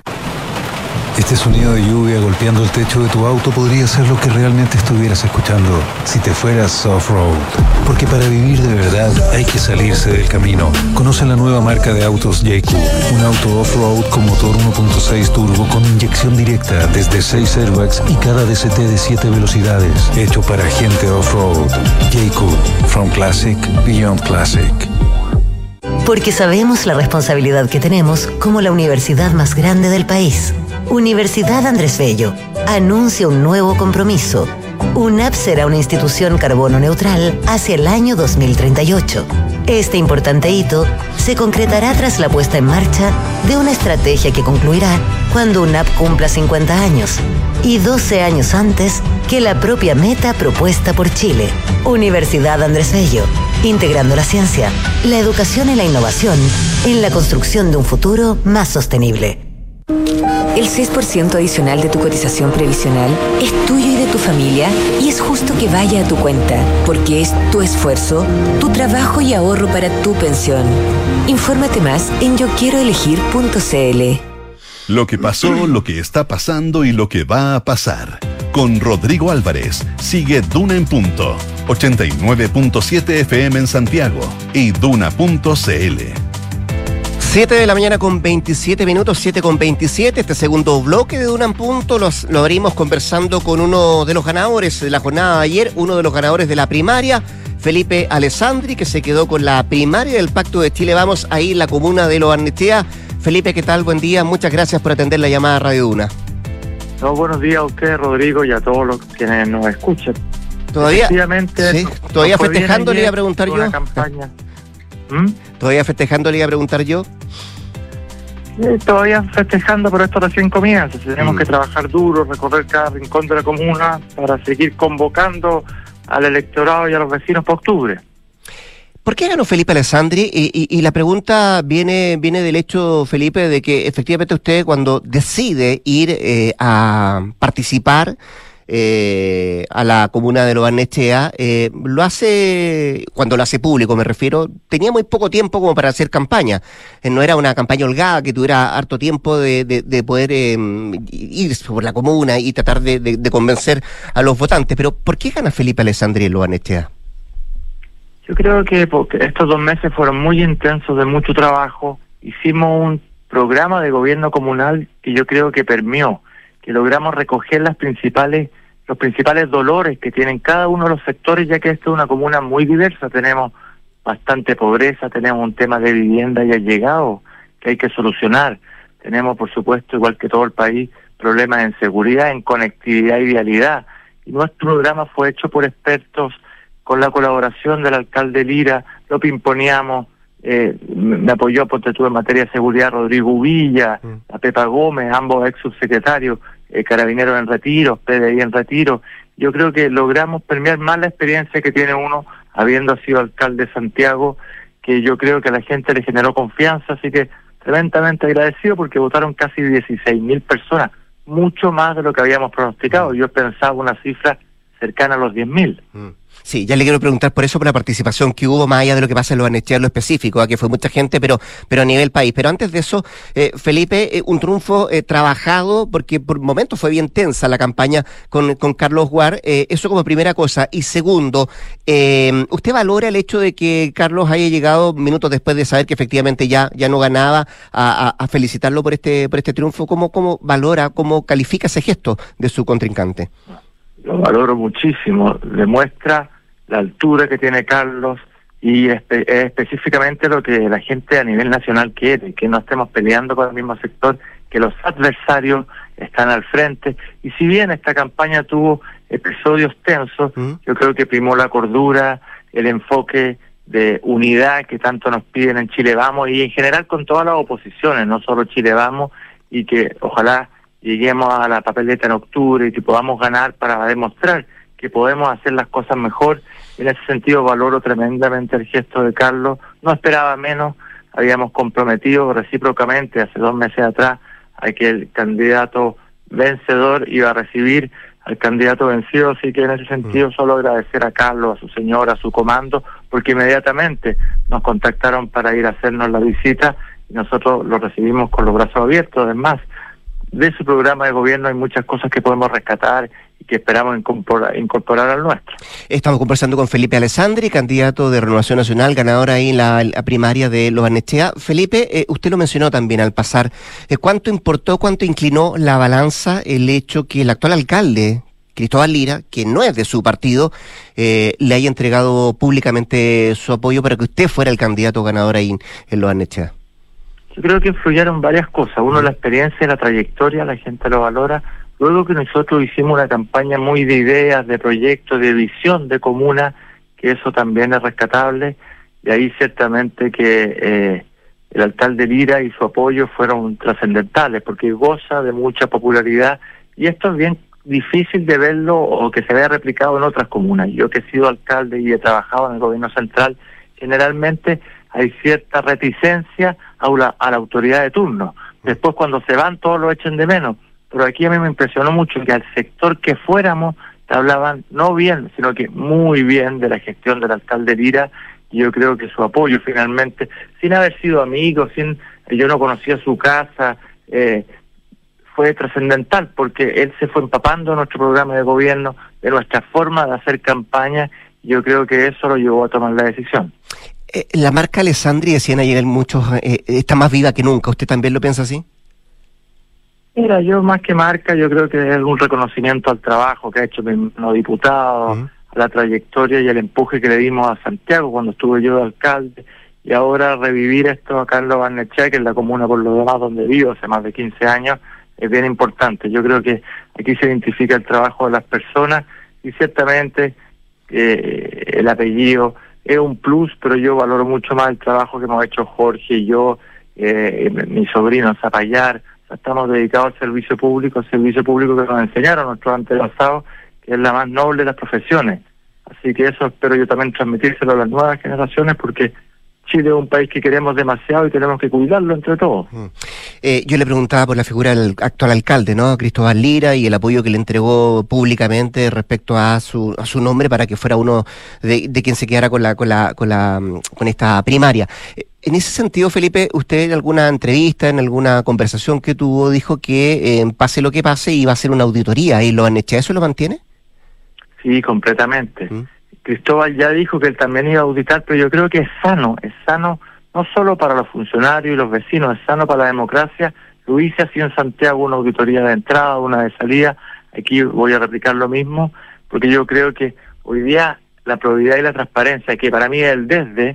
S8: Este sonido de lluvia golpeando el techo de tu auto podría ser lo que realmente estuvieras escuchando si te fueras off-road. Porque para vivir de verdad hay que salirse del camino. Conoce la nueva marca de autos JQ. Un auto off-road con motor 1.6 turbo con inyección directa desde 6 airbags y cada DCT de 7 velocidades. Hecho para gente off-road. JQ. From Classic Beyond Classic.
S9: Porque sabemos la responsabilidad que tenemos como la universidad más grande del país. Universidad Andrés Bello anuncia un nuevo compromiso. UNAP será una institución carbono neutral hacia el año 2038. Este importante hito se concretará tras la puesta en marcha de una estrategia que concluirá cuando UNAP cumpla 50 años y 12 años antes que la propia meta propuesta por Chile. Universidad Andrés Bello, integrando la ciencia, la educación y la innovación en la construcción de un futuro más sostenible.
S10: El 6% adicional de tu cotización previsional es tuyo y de tu familia y es justo que vaya a tu cuenta, porque es tu esfuerzo, tu trabajo y ahorro para tu pensión. Infórmate más en yoquieroelegir.cl.
S1: Lo que pasó, lo que está pasando y lo que va a pasar. Con Rodrigo Álvarez, sigue Duna en Punto, 89.7 FM en Santiago y duna.cl.
S2: 7 de la mañana con 27 minutos, 7 con 27. Este segundo bloque de Duna en Punto lo abrimos conversando con uno de los ganadores de la jornada de ayer, uno de los ganadores de la primaria, Felipe Alessandri, que se quedó con la primaria del Pacto de Chile Vamos, ahí en la comuna de Lo Barnechea. Felipe, ¿qué tal? Buen día, muchas gracias por atender la llamada a Radio Duna.
S11: No, buenos días a usted, Rodrigo, y a todos los quienes nos escuchan.
S2: ¿Todavía?
S11: Efectivamente,
S2: sí, todavía festejando le iba a preguntar yo.
S11: Una campaña.
S2: ¿Todavía festejando le iba a preguntar yo?
S11: Todavía festejando, pero esto recién comienza. Tenemos que trabajar duro, recorrer cada rincón de la comuna para seguir convocando al electorado y a los vecinos para octubre.
S2: ¿Por qué ganó Felipe Alessandri? Y la pregunta viene del hecho, Felipe, de que efectivamente usted cuando decide ir a participar a la comuna de Lo Barnechea, lo hace, cuando lo hace público me refiero, tenía muy poco tiempo como para hacer campaña. No era una campaña holgada que tuviera harto tiempo de poder ir por la comuna y tratar de convencer a los votantes. Pero ¿por qué gana Felipe Alessandri en Lo Barnechea?
S11: Yo creo que porque estos 2 meses fueron muy intensos, de mucho trabajo. Hicimos un programa de gobierno comunal que yo creo que permeó, que logramos recoger los principales dolores que tienen cada uno de los sectores, ya que esta es una comuna muy diversa. Tenemos bastante pobreza, tenemos un tema de vivienda ya llegado que hay que solucionar. Tenemos, por supuesto, igual que todo el país, problemas en seguridad, en conectividad y vialidad. Y nuestro programa fue hecho por expertos, con la colaboración del alcalde Lira, lo pimponeamos, me apoyó, porque tuve en materia de seguridad, Rodrigo Villa, a Pepa Gómez, ambos ex subsecretarios, carabineros en retiro, PDI en retiro. Yo creo que logramos premiar más la experiencia que tiene uno habiendo sido alcalde de Santiago, que yo creo que a la gente le generó confianza, así que tremendamente agradecido porque votaron casi 16.000 personas, mucho más de lo que habíamos pronosticado. Yo pensaba una cifra cercana a los 10.000.
S2: Sí, ya le quiero preguntar por eso, por la participación que hubo, más allá de lo que pasa en Lo Barnechea en lo específico, que fue mucha gente, pero a nivel país. Pero antes de eso, Felipe, un triunfo trabajado, porque por momentos fue bien tensa la campaña con Carlos Guar, eso como primera cosa. Y segundo, ¿usted valora el hecho de que Carlos haya llegado minutos después de saber que efectivamente ya no ganaba a felicitarlo por este triunfo? ¿Cómo valora, cómo califica ese gesto de su contrincante?
S11: Lo valoro muchísimo, demuestra la altura que tiene Carlos y específicamente lo que la gente a nivel nacional quiere, que no estemos peleando con el mismo sector, que los adversarios están al frente. Y si bien esta campaña tuvo episodios tensos, yo creo que primó la cordura, el enfoque de unidad que tanto nos piden en Chile Vamos y en general con todas las oposiciones, no solo Chile Vamos, y que ojalá lleguemos a la papeleta en octubre y que podamos ganar para demostrar que podemos hacer las cosas mejor. En ese sentido valoro tremendamente el gesto de Carlos, no esperaba menos, habíamos comprometido recíprocamente hace 2 meses atrás a que el candidato vencedor iba a recibir al candidato vencido, así que en ese sentido solo agradecer a Carlos, a su señora, a su comando, porque inmediatamente nos contactaron para ir a hacernos la visita y nosotros lo recibimos con los brazos abiertos. Además, de su programa de gobierno hay muchas cosas que podemos rescatar y que esperamos incorporar al nuestro.
S2: Estamos conversando con Felipe Alessandri, candidato de Renovación Nacional, ganador ahí en la primaria de Lo Barnechea. Felipe, usted lo mencionó también al pasar. ¿Cuánto importó, cuánto inclinó la balanza el hecho que el actual alcalde, Cristóbal Lira, que no es de su partido, le haya entregado públicamente su apoyo para que usted fuera el candidato ganador ahí en Lo Barnechea?
S11: Yo creo que influyeron varias cosas. Uno, la experiencia y la trayectoria, la gente lo valora. Luego que nosotros hicimos una campaña muy de ideas, de proyectos, de visión de comuna, que eso también es rescatable. Y ahí ciertamente que el alcalde Lira y su apoyo fueron trascendentales, porque goza de mucha popularidad. Y esto es bien difícil de verlo o que se vea replicado en otras comunas. Yo que he sido alcalde y he trabajado en el gobierno central, generalmente hay cierta reticencia a la autoridad de turno. Después cuando se van todos lo echen de menos. Pero aquí a mí me impresionó mucho que al sector que fuéramos te hablaban no bien, sino que muy bien de la gestión del alcalde Lira, y yo creo que su apoyo finalmente, sin haber sido amigos, yo no conocía su casa, fue trascendental porque él se fue empapando de nuestro programa de gobierno, de nuestra forma de hacer campaña, y yo creo que eso lo llevó a tomar la decisión.
S2: La marca Alessandri, decían ayer muchos, está más viva que nunca. ¿Usted también lo piensa así?
S11: Mira, yo más que marca, yo creo que es un reconocimiento al trabajo que ha hecho mi diputado, a la trayectoria y el empuje que le dimos a Santiago cuando estuve yo de alcalde, y ahora revivir esto acá en Lo Barnechea, que es la comuna por lo demás donde vivo hace más de 15 años, es bien importante. Yo creo que aquí se identifica el trabajo de las personas y ciertamente el apellido es un plus, pero yo valoro mucho más el trabajo que hemos hecho Jorge y yo, mi sobrino Zapallar. Estamos dedicados al servicio público que nos enseñaron nuestros antepasados, que es la más noble de las profesiones. Así que eso espero yo también transmitírselo a las nuevas generaciones, porque Chile es un país que queremos demasiado y tenemos que cuidarlo entre todos.
S2: Yo le preguntaba por la figura del actual alcalde, ¿no? Cristóbal Lira, y el apoyo que le entregó públicamente respecto a su nombre para que fuera uno de quien se quedara con esta primaria. En ese sentido, Felipe, usted en alguna entrevista, en alguna conversación que tuvo, dijo que pase lo que pase iba a hacer una auditoría y Lo Barnechea. ¿Eso lo mantiene?
S11: Sí, completamente. Cristóbal ya dijo que él también iba a auditar, pero yo creo que es sano no solo para los funcionarios y los vecinos, es sano para la democracia. Lo hice así en Santiago, una auditoría de entrada, una de salida. Aquí voy a replicar lo mismo, porque yo creo que hoy día la probidad y la transparencia, que para mí es el desde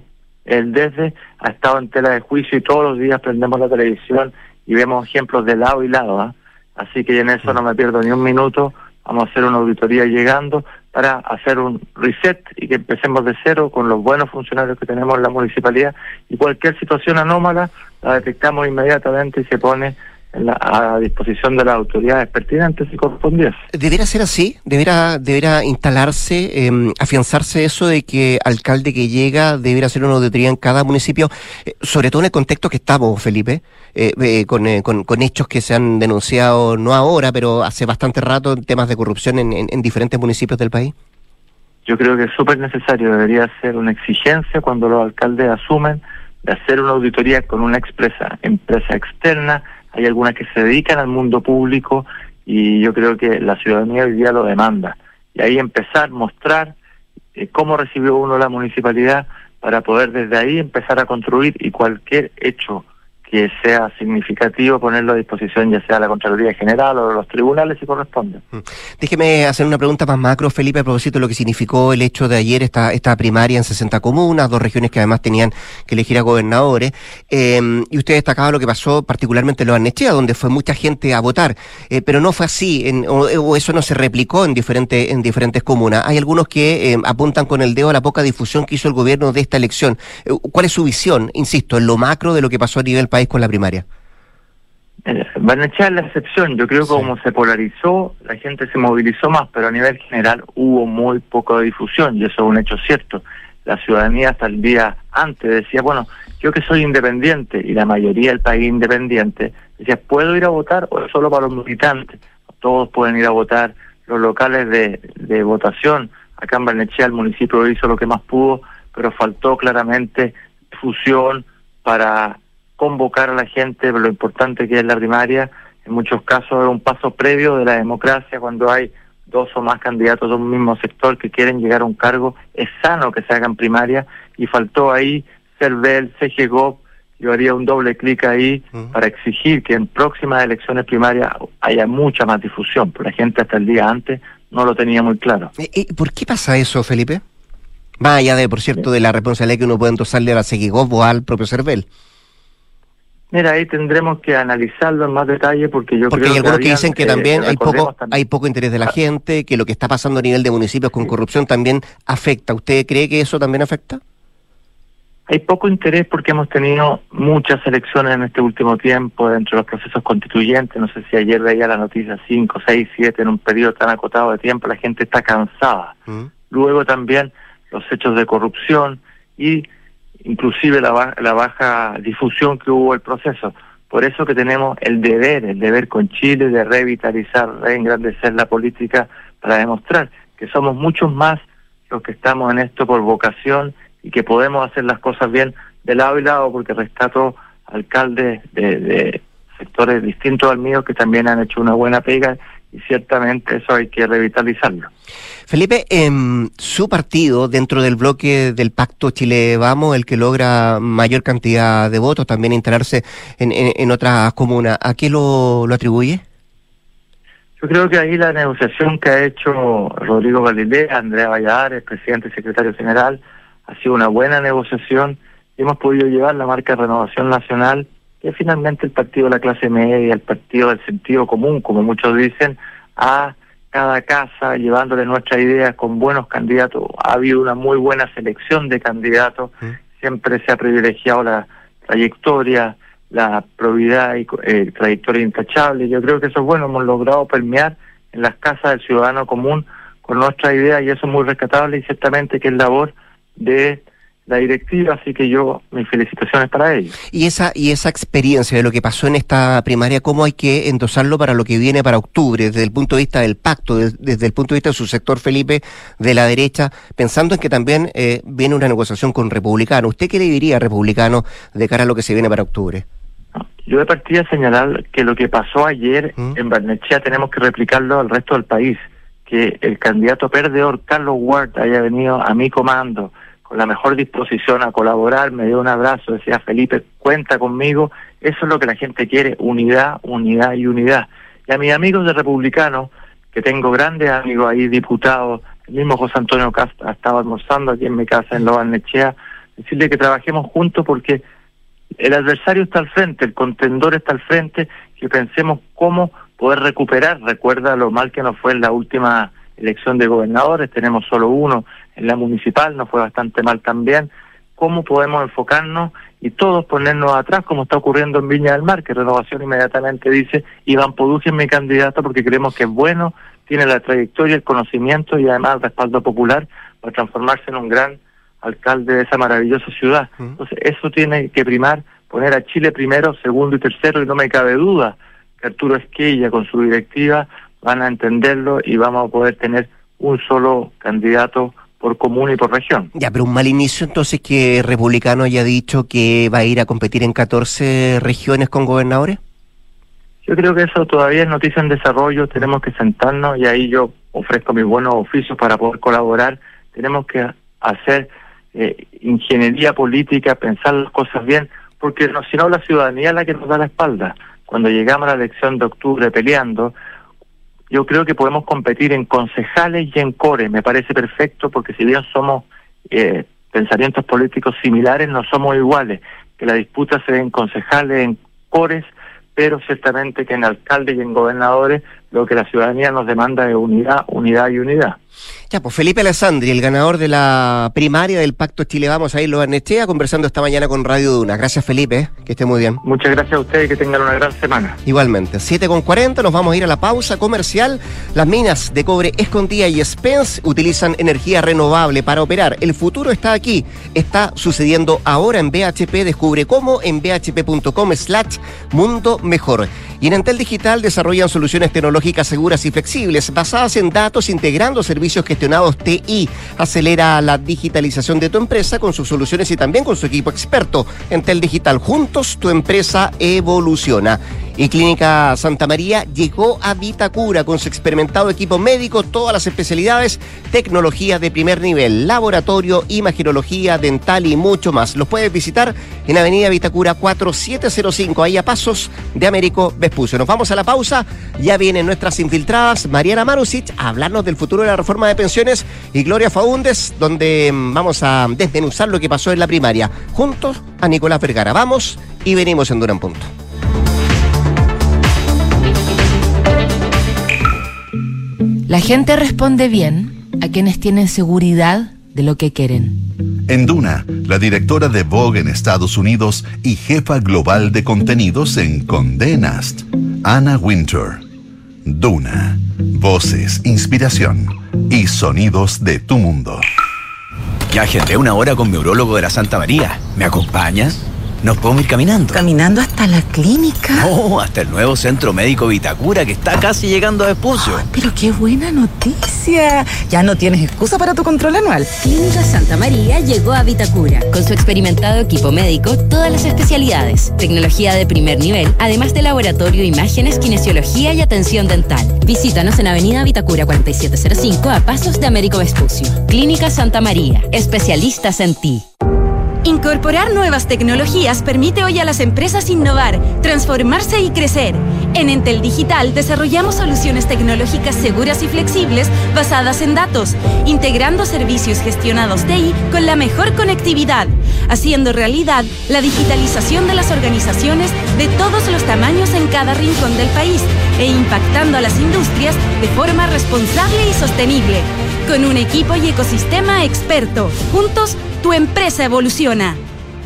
S11: ha estado en tela de juicio, y todos los días prendemos la televisión y vemos ejemplos de lado y lado, Así que en eso no me pierdo ni un minuto. Vamos a hacer una auditoría llegando. para hacer un reset y que empecemos de cero con los buenos funcionarios que tenemos en la municipalidad, y cualquier situación anómala la detectamos inmediatamente y se pone a disposición de las autoridades pertinentes y correspondientes.
S2: ¿Debería ser así? ¿Debería instalarse, afianzarse eso de que alcalde que llega debería ser una auditoría en cada municipio, sobre todo en el contexto que estamos, Felipe, con hechos que se han denunciado, no ahora, pero hace bastante rato, en temas de corrupción en diferentes municipios del país?
S11: Yo creo que es súper necesario, debería ser una exigencia cuando los alcaldes asumen de hacer una auditoría con una empresa externa. Hay algunas que se dedican al mundo público y yo creo que la ciudadanía hoy día lo demanda. Y ahí empezar, mostrar cómo recibió uno la municipalidad para poder desde ahí empezar a construir, y cualquier hecho que sea significativo ponerlo a disposición, ya sea la Contraloría General o los tribunales si corresponde.
S2: Déjeme hacer una pregunta más macro, Felipe, a propósito de lo que significó el hecho de ayer, esta primaria en 60 comunas, 2 regiones que además tenían que elegir a gobernadores, y usted destacaba lo que pasó particularmente en Lo Barnechea, donde fue mucha gente a votar, pero no fue así, o eso no se replicó en diferentes comunas. Hay algunos que apuntan con el dedo a la poca difusión que hizo el gobierno de esta elección. ¿Cuál es su visión, insisto, en lo macro de lo que pasó a nivel país con la primaria?
S11: Barnechea es la excepción. Yo creo que como se polarizó, la gente se movilizó más, pero a nivel general hubo muy poca difusión, y eso es un hecho cierto. La ciudadanía hasta el día antes decía, bueno, yo que soy independiente, y la mayoría del país independiente, decía, ¿puedo ir a votar o es solo para los militantes? Todos pueden ir a votar. Los locales de votación, acá en Barnechea el municipio hizo lo que más pudo, pero faltó claramente difusión para convocar a la gente, pero lo importante que es la primaria, en muchos casos es un paso previo de la democracia. Cuando hay 2 o más candidatos de un mismo sector que quieren llegar a un cargo, es sano que se hagan primaria, y faltó ahí CERVEL, CGGOP. Yo haría un doble clic ahí para exigir que en próximas elecciones primarias haya mucha más difusión, porque la gente hasta el día antes no lo tenía muy claro.
S2: ¿Por qué pasa eso, Felipe? Más allá de, por cierto, de la responsabilidad que uno puede endosarle a la CGGOP o al propio CERVEL.
S11: Mira, ahí tendremos que analizarlo en más detalle, porque creo
S2: hay algunos que dicen que también hay poco interés de la gente, que lo que está pasando a nivel de municipios con corrupción también afecta. ¿Usted cree que eso también afecta?
S11: Hay poco interés porque hemos tenido muchas elecciones en este último tiempo dentro de los procesos constituyentes. No sé si ayer veía la noticia 5, 6, 7 en un periodo tan acotado de tiempo. La gente está cansada. Luego también los hechos de corrupción y inclusive la baja difusión que hubo el proceso. Por eso que tenemos el deber con Chile de revitalizar, reengrandecer la política, para demostrar que somos muchos más los que estamos en esto por vocación y que podemos hacer las cosas bien de lado y lado, porque rescato alcaldes de sectores distintos al mío que también han hecho una buena pega, y ciertamente eso hay que revitalizarlo.
S2: Felipe, su partido, dentro del bloque del Pacto Chile Vamos, el que logra mayor cantidad de votos, también instalarse en otras comunas, ¿a qué lo atribuye?
S11: Yo creo que ahí la negociación que ha hecho Rodrigo Galilea, Andrea Valladares, presidente y secretario general, ha sido una buena negociación, y hemos podido llevar la marca de Renovación Nacional, que es finalmente el partido de la clase media, el partido del sentido común, como muchos dicen, a cada casa, llevándole nuestras ideas con buenos candidatos. Ha habido una muy buena selección de candidatos, siempre se ha privilegiado la trayectoria, la probidad y trayectoria intachable. Yo creo que eso es bueno, hemos logrado permear en las casas del ciudadano común con nuestras ideas, y eso es muy rescatable, y ciertamente que es labor de la directiva, así que mis felicitaciones para ellos.
S2: Y esa experiencia de lo que pasó en esta primaria, ¿cómo hay que endosarlo para lo que viene para octubre, desde el punto de vista del pacto, desde el punto de vista de su sector, Felipe, de la derecha, pensando en que también viene una negociación con republicanos? ¿Usted qué le diría a republicanos de cara a lo que se viene para octubre?
S11: Yo de partida señalar que lo que pasó ayer en Barnechea tenemos que replicarlo al resto del país, que el candidato perdedor Carlos Ward haya venido a mi comando con la mejor disposición a colaborar, me dio un abrazo, decía Felipe, cuenta conmigo. Eso es lo que la gente quiere, unidad, unidad y unidad. Y a mis amigos de republicanos, que tengo grandes amigos ahí, diputados, el mismo José Antonio Casta estaba almorzando aquí en mi casa en Lo Barnechea, decirle que trabajemos juntos, porque el adversario está al frente, el contendor está al frente, que pensemos cómo poder recuperar. Recuerda lo mal que nos fue en la última elección de gobernadores, tenemos solo uno en la municipal, nos fue bastante mal también. ¿Cómo podemos enfocarnos y todos ponernos atrás, como está ocurriendo en Viña del Mar, que Renovación inmediatamente dice, Iván Poduje es mi candidato porque creemos que es bueno, tiene la trayectoria, el conocimiento y además el respaldo popular para transformarse en un gran alcalde de esa maravillosa ciudad? Entonces eso tiene que primar, poner a Chile primero, segundo y tercero, y no me cabe duda que Arturo Esquella con su directiva van a entenderlo y vamos a poder tener un solo candidato por comuna y por región.
S2: Ya, pero un mal inicio entonces que Republicano haya dicho que va a ir a competir en 14 regiones con gobernadores.
S11: Yo creo que eso todavía es noticia en desarrollo, tenemos que sentarnos y ahí yo ofrezco mis buenos oficios para poder colaborar. Tenemos que hacer ingeniería política, pensar las cosas bien, porque si no la ciudadanía es la que nos da la espalda. Cuando llegamos a la elección de octubre peleando, yo creo que podemos competir en concejales y en cores, me parece perfecto, porque si bien somos pensamientos políticos similares, no somos iguales, que la disputa se dé en concejales, en cores, pero ciertamente que en alcaldes y en gobernadores lo que la ciudadanía nos demanda es unidad, unidad y unidad.
S2: Ya, pues Felipe Alessandri, el ganador de la primaria del Pacto Chile Vamos, ahí lo Barnechea, conversando esta mañana con Radio Duna. Gracias, Felipe, que esté muy bien.
S11: Muchas gracias a ustedes y que tengan una gran semana.
S2: Igualmente, 7:40, nos vamos a ir a la pausa comercial. Las minas de cobre Escondida y Spence utilizan energía renovable para operar. El futuro está aquí, está sucediendo ahora en BHP. Descubre cómo en bhp.com/mundo mejor. Y en Entel Digital desarrollan soluciones tecnológicas seguras y flexibles, basadas en datos, integrando servicios gestionados TI. Acelera la digitalización de tu empresa con sus soluciones y también con su equipo experto. Entel Digital, juntos tu empresa evoluciona. Y Clínica Santa María llegó a Vitacura con su experimentado equipo médico, todas las especialidades, tecnología de primer nivel, laboratorio, imagenología, dental y mucho más. Los puedes visitar en Avenida Vitacura 4705, ahí a pasos de Américo Vespucio. Nos vamos a la pausa, ya vienen nuestras infiltradas, Mariana Marusic, a hablarnos del futuro de la reforma de pensiones, y Gloria Faúndez, donde vamos a desmenuzar lo que pasó en la primaria, juntos a Nicolás Vergara. Vamos y venimos en Duna en Punto.
S7: La gente responde bien a quienes tienen seguridad de lo que quieren.
S1: En Duna, la directora de Vogue en Estados Unidos y jefa global de contenidos en Condé Nast, Anna Wintour. Duna, voces, inspiración y sonidos de tu mundo.
S12: Ya agendé una hora con mi urólogo de la Santa María. ¿Me acompañas? Nos podemos ir caminando.
S13: ¿Caminando hasta la clínica?
S12: No, hasta el nuevo Centro Médico Vitacura, que está casi llegando a Vespucio.
S13: Pero qué buena noticia. Ya no tienes excusa para tu control anual.
S10: Clínica Santa María llegó a Vitacura. Con su experimentado equipo médico, todas las especialidades, tecnología de primer nivel, además de laboratorio, imágenes, kinesiología y atención dental. Visítanos en Avenida Vitacura 4705, a pasos de Américo Vespucio. Clínica Santa María, especialistas en ti.
S14: Incorporar nuevas tecnologías permite hoy a las empresas innovar, transformarse y crecer. En Entel Digital desarrollamos soluciones tecnológicas seguras y flexibles basadas en datos, integrando servicios gestionados TI con la mejor conectividad, haciendo realidad la digitalización de las organizaciones de todos los tamaños en cada rincón del país e impactando a las industrias de forma responsable y sostenible. Con un equipo y ecosistema experto, juntos tu empresa evoluciona.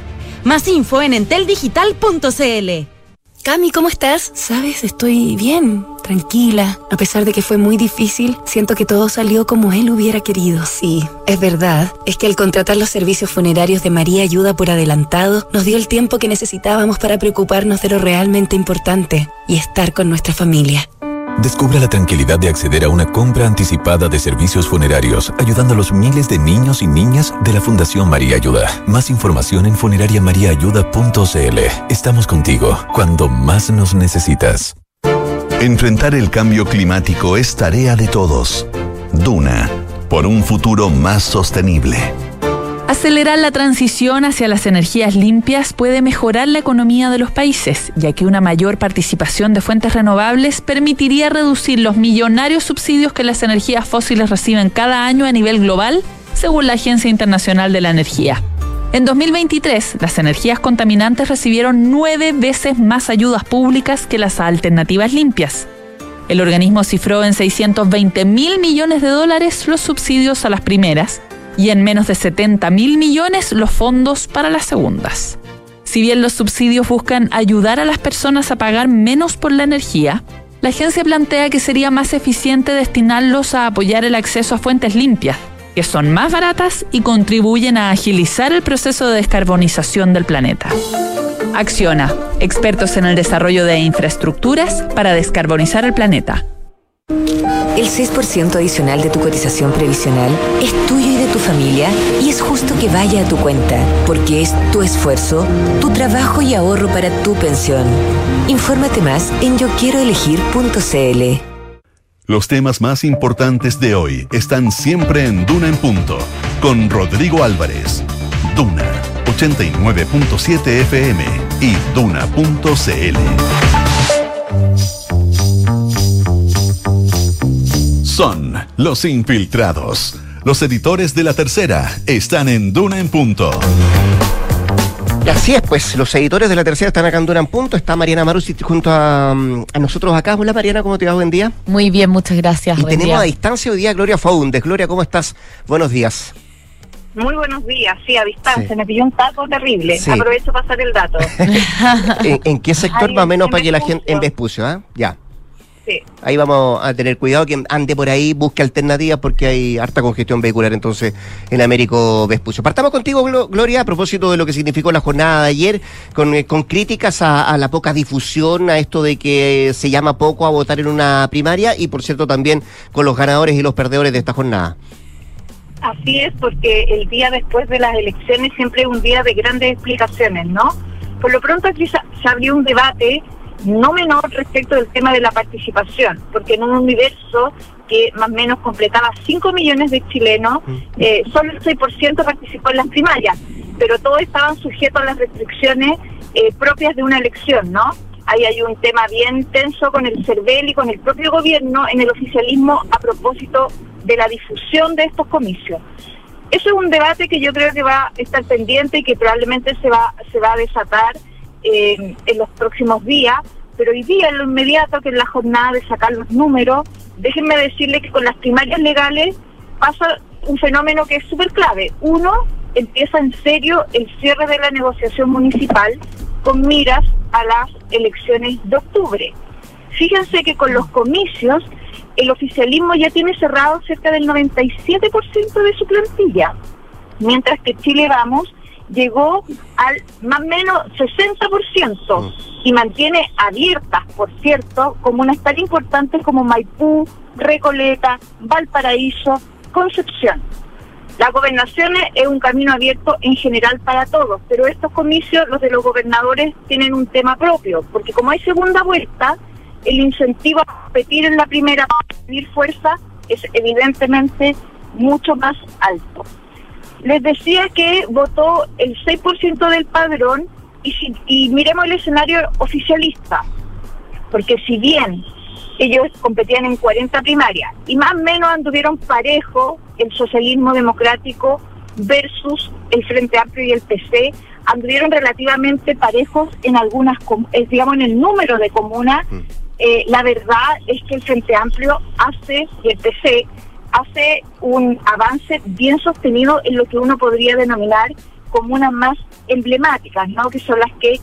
S14: Más info en enteldigital.cl.
S15: Cami, ¿cómo estás? Sabes, estoy bien, tranquila. A pesar de que fue muy difícil, siento que todo salió como él hubiera querido. Sí, es verdad. Es que al contratar los servicios funerarios de María Ayuda por adelantado, nos dio el tiempo que necesitábamos para preocuparnos de lo realmente importante y estar con nuestra familia.
S16: Descubra la tranquilidad de acceder a una compra anticipada de servicios funerarios, ayudando a los miles de niños y niñas de la Fundación María Ayuda. Más información en funerariamariaayuda.cl. Estamos contigo cuando más nos necesitas.
S1: Enfrentar el cambio climático es tarea de todos. Duna, por un futuro más sostenible.
S17: Acelerar la transición hacia las energías limpias puede mejorar la economía de los países, ya que una mayor participación de fuentes renovables permitiría reducir los millonarios subsidios que las energías fósiles reciben cada año a nivel global, según la Agencia Internacional de la Energía. En 2023, las energías contaminantes recibieron 9 veces más ayudas públicas que las alternativas limpias. El organismo cifró en 620.000 millones de dólares los subsidios a las primeras y en menos de 70.000 millones los fondos para las segundas. Si bien los subsidios buscan ayudar a las personas a pagar menos por la energía, la agencia plantea que sería más eficiente destinarlos a apoyar el acceso a fuentes limpias, que son más baratas y contribuyen a agilizar el proceso de descarbonización del planeta. Acciona, expertos en el desarrollo de infraestructuras para descarbonizar el planeta.
S10: El 6% adicional de tu cotización previsional es tuyo y de tu familia y es justo que vaya a tu cuenta, porque es tu esfuerzo, tu trabajo y ahorro para tu pensión. Infórmate más en yoquieroelegir.cl.
S1: Los temas más importantes de hoy están siempre en Duna en Punto, con Rodrigo Álvarez. Duna 89.7 FM y Duna.cl. Son los infiltrados. Los editores de La Tercera están en Duna en Punto.
S2: Y así es, pues, los editores de La Tercera están acá en Duna en Punto. Está Mariana Marusi junto a nosotros acá. Hola, Mariana, ¿cómo te va? Buen día.
S3: Muy bien, muchas gracias.
S2: Y tenemos a distancia hoy día a Gloria Faúndez. Gloria, ¿cómo estás? Buenos días.
S18: Muy buenos días, sí, a distancia. Sí. Me pilló un taco terrible. Sí. Aprovecho para pasar el dato.
S2: ¿En qué sector más o menos para que la gente... En Vespucio, ¿ah? Ya. Sí. Ahí vamos a tener cuidado que ande por ahí, busque alternativas porque hay harta congestión vehicular entonces en Américo Vespucio. Partamos contigo, Gloria, a propósito de lo que significó la jornada de ayer, con críticas a la poca difusión, a esto de que se llama poco a votar en una primaria y por cierto también con los ganadores y los perdedores de esta jornada.
S18: Así es, porque el día después de las elecciones siempre es un día de grandes explicaciones, ¿no? Por lo pronto aquí se abrió un debate no menor respecto del tema de la participación, porque en un universo que más o menos completaba 5 millones de chilenos, solo el 6% participó en las primarias, pero todos estaban sujetos a las restricciones propias de una elección, ¿no? Ahí hay un tema bien tenso con el CERVEL y con el propio gobierno en el oficialismo a propósito de la difusión de estos comicios. Eso es un debate que yo creo que va a estar pendiente y que probablemente se va a desatar en los próximos días, pero hoy día en lo inmediato, que es la jornada de sacar los números, déjenme decirle que con las primarias legales pasa un fenómeno que es súper clave. Uno, empieza en serio el cierre de la negociación municipal con miras a las elecciones de octubre. Fíjense que con los comicios el oficialismo ya tiene cerrado cerca del 97% de su plantilla, mientras que Chile Vamos llegó al más o menos 60% y mantiene abiertas, por cierto, comunas tan importantes como Maipú, Recoleta, Valparaíso, Concepción. Las gobernaciones es un camino abierto en general para todos, pero estos comicios, los de los gobernadores, tienen un tema propio, porque como hay segunda vuelta, el incentivo a competir en la primera para medir fuerza es evidentemente mucho más alto. Les decía que votó el 6% del padrón y miremos el escenario oficialista, porque si bien ellos competían en 40 primarias y más o menos anduvieron parejo el socialismo democrático versus el Frente Amplio y el PC, anduvieron relativamente parejos en algunas, digamos, en el número de comunas. La verdad es que el Frente Amplio y el PC hace un avance bien sostenido en lo que uno podría denominar comunas más emblemáticas, ¿no? Que son las que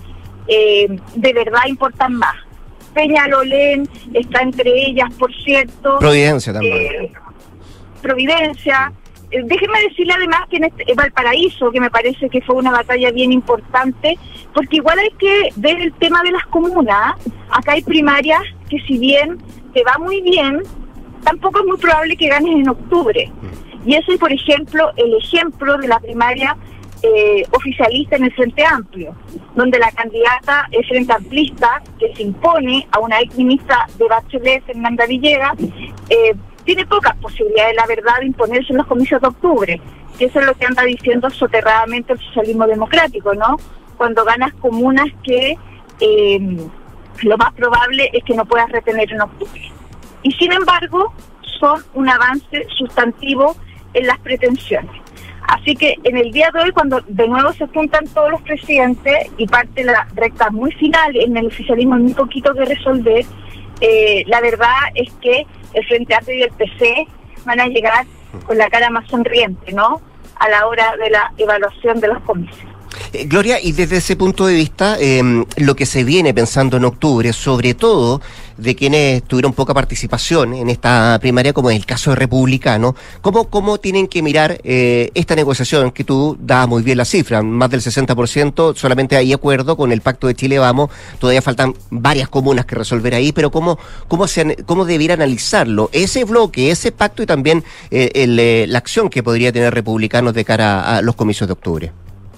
S18: de verdad importan más. Peñalolén está entre ellas, por cierto.
S2: Providencia también.
S18: Providencia. Déjenme decirle además que en Valparaíso, que me parece que fue una batalla bien importante, porque igual hay que ver el tema de las comunas. Acá hay primarias que si bien te va muy bien, tampoco es muy probable que ganes en octubre. Y ese es, por ejemplo, el ejemplo de la primaria oficialista en el Frente Amplio, donde la candidata es frente amplista, que se impone a una ex ministra de Bachelet, Fernanda Villegas, tiene pocas posibilidades, la verdad, de imponerse en los comicios de octubre, que eso es lo que anda diciendo soterradamente el socialismo democrático, ¿no? Cuando ganas comunas que lo más probable es que no puedas retener en octubre. Y sin embargo, son un avance sustantivo en las pretensiones. Así que en el día de hoy, cuando de nuevo se juntan todos los presidentes y parte la recta muy final, en el oficialismo hay muy poquito que resolver, la verdad es que el Frente Amplio y el PC van a llegar con la cara más sonriente, ¿no?, a la hora de la evaluación de los comicios.
S2: Gloria, y desde ese punto de vista, lo que se viene pensando en octubre, sobre todo de quienes tuvieron poca participación en esta primaria, como es el caso de Republicano, ¿cómo tienen que mirar esta negociación que tú dabas muy bien la cifra? Más del 60%, solamente hay acuerdo con el Pacto de Chile Vamos, todavía faltan varias comunas que resolver ahí, pero ¿cómo debiera analizarlo? Ese bloque, ese pacto y también la acción que podría tener Republicanos de cara a los comicios de octubre.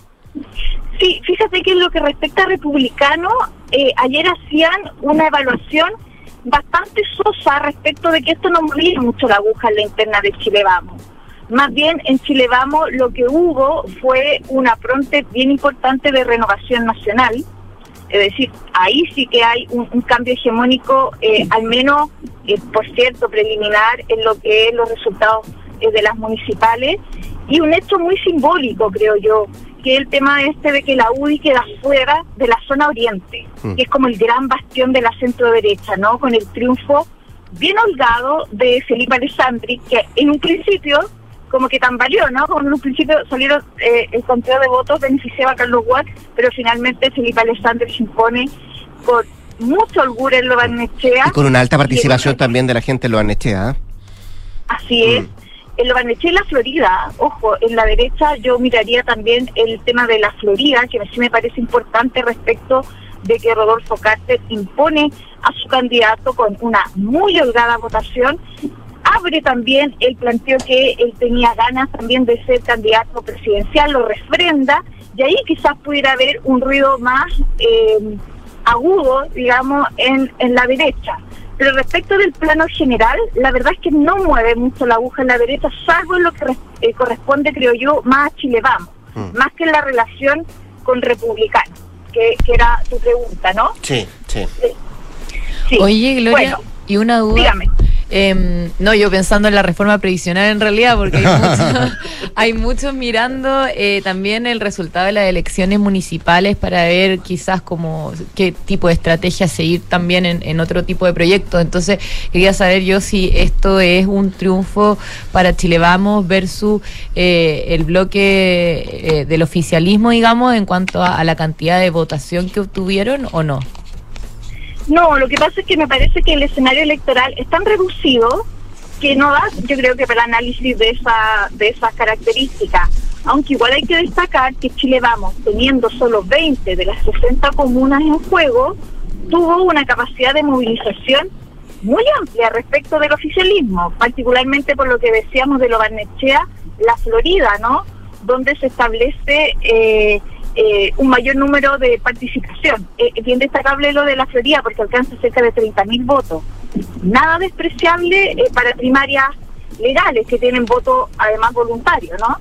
S18: Sí, fíjate que en lo que respecta a Republicano, ayer hacían una evaluación bastante sosa respecto de que esto no movía mucho la aguja en la interna de Chile Vamos. Más bien, en Chile Vamos lo que hubo fue un apronte bien importante de renovación nacional, es decir, ahí sí que hay un cambio hegemónico, al menos, por cierto, preliminar en lo que es los resultados de las municipales, y un hecho muy simbólico, creo yo, que es el tema de que la UDI queda fuera de la zona oriente, que es como el gran bastión de la centro-derecha, ¿no?, con el triunfo bien holgado de Felipe Alessandri, que en un principio como que tambaleó, ¿no?, como en un principio salieron el conteo de votos beneficiaba a Carlos Watt, pero finalmente Felipe Alessandri se impone con mucho holgura en Lo Barnechea.
S2: Y con una alta participación también de la gente en Lo Barnechea.
S18: Así es. En Lo Barnechea y la Florida, ojo, en la derecha yo miraría también el tema de la Florida, que sí me parece importante respecto de que Rodolfo Carter impone a su candidato con una muy holgada votación. Abre también el planteo que él tenía ganas también de ser candidato presidencial, lo refrenda, y ahí quizás pudiera haber un ruido más agudo, digamos, en la derecha. Pero respecto del plano general, la verdad es que no mueve mucho la aguja en la derecha, salvo en lo que corresponde, creo yo, más a Chile Vamos, más que en la relación con Republicano, que era tu pregunta, ¿no?
S2: Sí.
S3: Oye, Gloria,
S18: bueno,
S3: y una duda.
S18: Dígame.
S3: No, yo pensando en la reforma previsional en realidad, porque hay muchos mirando también el resultado de las elecciones municipales para ver quizás como qué tipo de estrategia seguir también en otro tipo de proyectos. Entonces quería saber yo si esto es un triunfo para Chile Vamos versus el bloque del oficialismo, digamos, en cuanto a la cantidad de votación que obtuvieron, ¿o no?
S18: No, lo que pasa es que me parece que el escenario electoral es tan reducido que no da, yo creo que para el análisis de esas características. Aunque igual hay que destacar que Chile Vamos, teniendo solo 20 de las 60 comunas en juego, tuvo una capacidad de movilización muy amplia respecto del oficialismo, particularmente por lo que decíamos de Lo Barnechea, la Florida, ¿no?, donde se establece un mayor número de participación. Es bien destacable lo de la Florida porque alcanza cerca de 30.000 votos. Nada despreciable para primarias legales que tienen voto además voluntario, ¿no?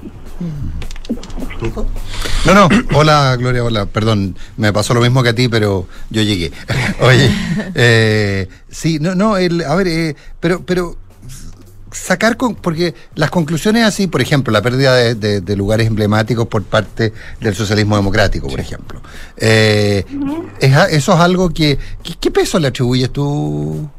S19: No, hola Gloria, hola, perdón, me pasó lo mismo que a ti, pero yo llegué. Oye, sí, pero sacar porque las conclusiones así, por ejemplo, la pérdida de lugares emblemáticos por parte del socialismo democrático, por ejemplo, eso es algo que ¿qué peso le atribuyes tú?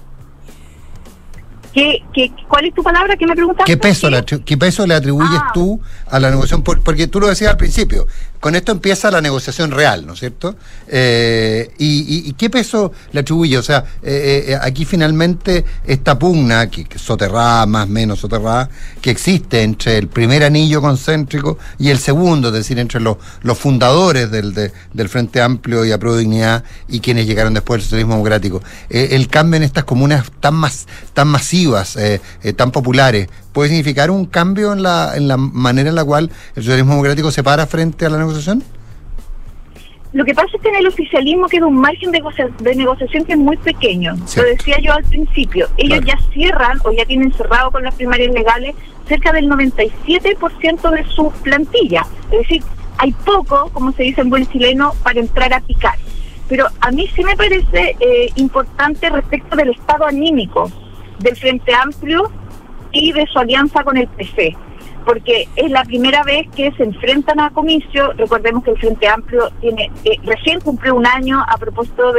S18: ¿Cuál es tu palabra? ¿Qué me preguntaste?
S19: ¿Qué peso le atribuyes tú a la negociación? Porque tú lo decías al principio, con esto empieza la negociación real, ¿no es cierto? ¿Y qué peso le atribuye? O sea, aquí finalmente esta pugna, que soterrada, más o menos soterrada, que existe entre el primer anillo concéntrico y el segundo, es decir, entre los fundadores del Frente Amplio y Apruebo Dignidad y quienes llegaron después del socialismo democrático. El cambio en estas comunas tan masivas, tan populares, ¿puede significar un cambio en la manera en la cual el socialismo democrático se para frente a la negociación?
S18: Lo que pasa es que en el oficialismo queda un margen de negociación que es muy pequeño.
S19: Cierto.
S18: Lo decía yo al principio. Ellos ya cierran o ya tienen cerrado con las primarias legales cerca del 97% de su plantilla. Es decir, hay poco, como se dice en buen chileno, para entrar a picar. Pero a mí sí me parece importante respecto del estado anímico del Frente Amplio y de su alianza con el PC, porque es la primera vez que se enfrentan a comicio. Recordemos que el Frente Amplio tiene recién cumplió un año a propósito de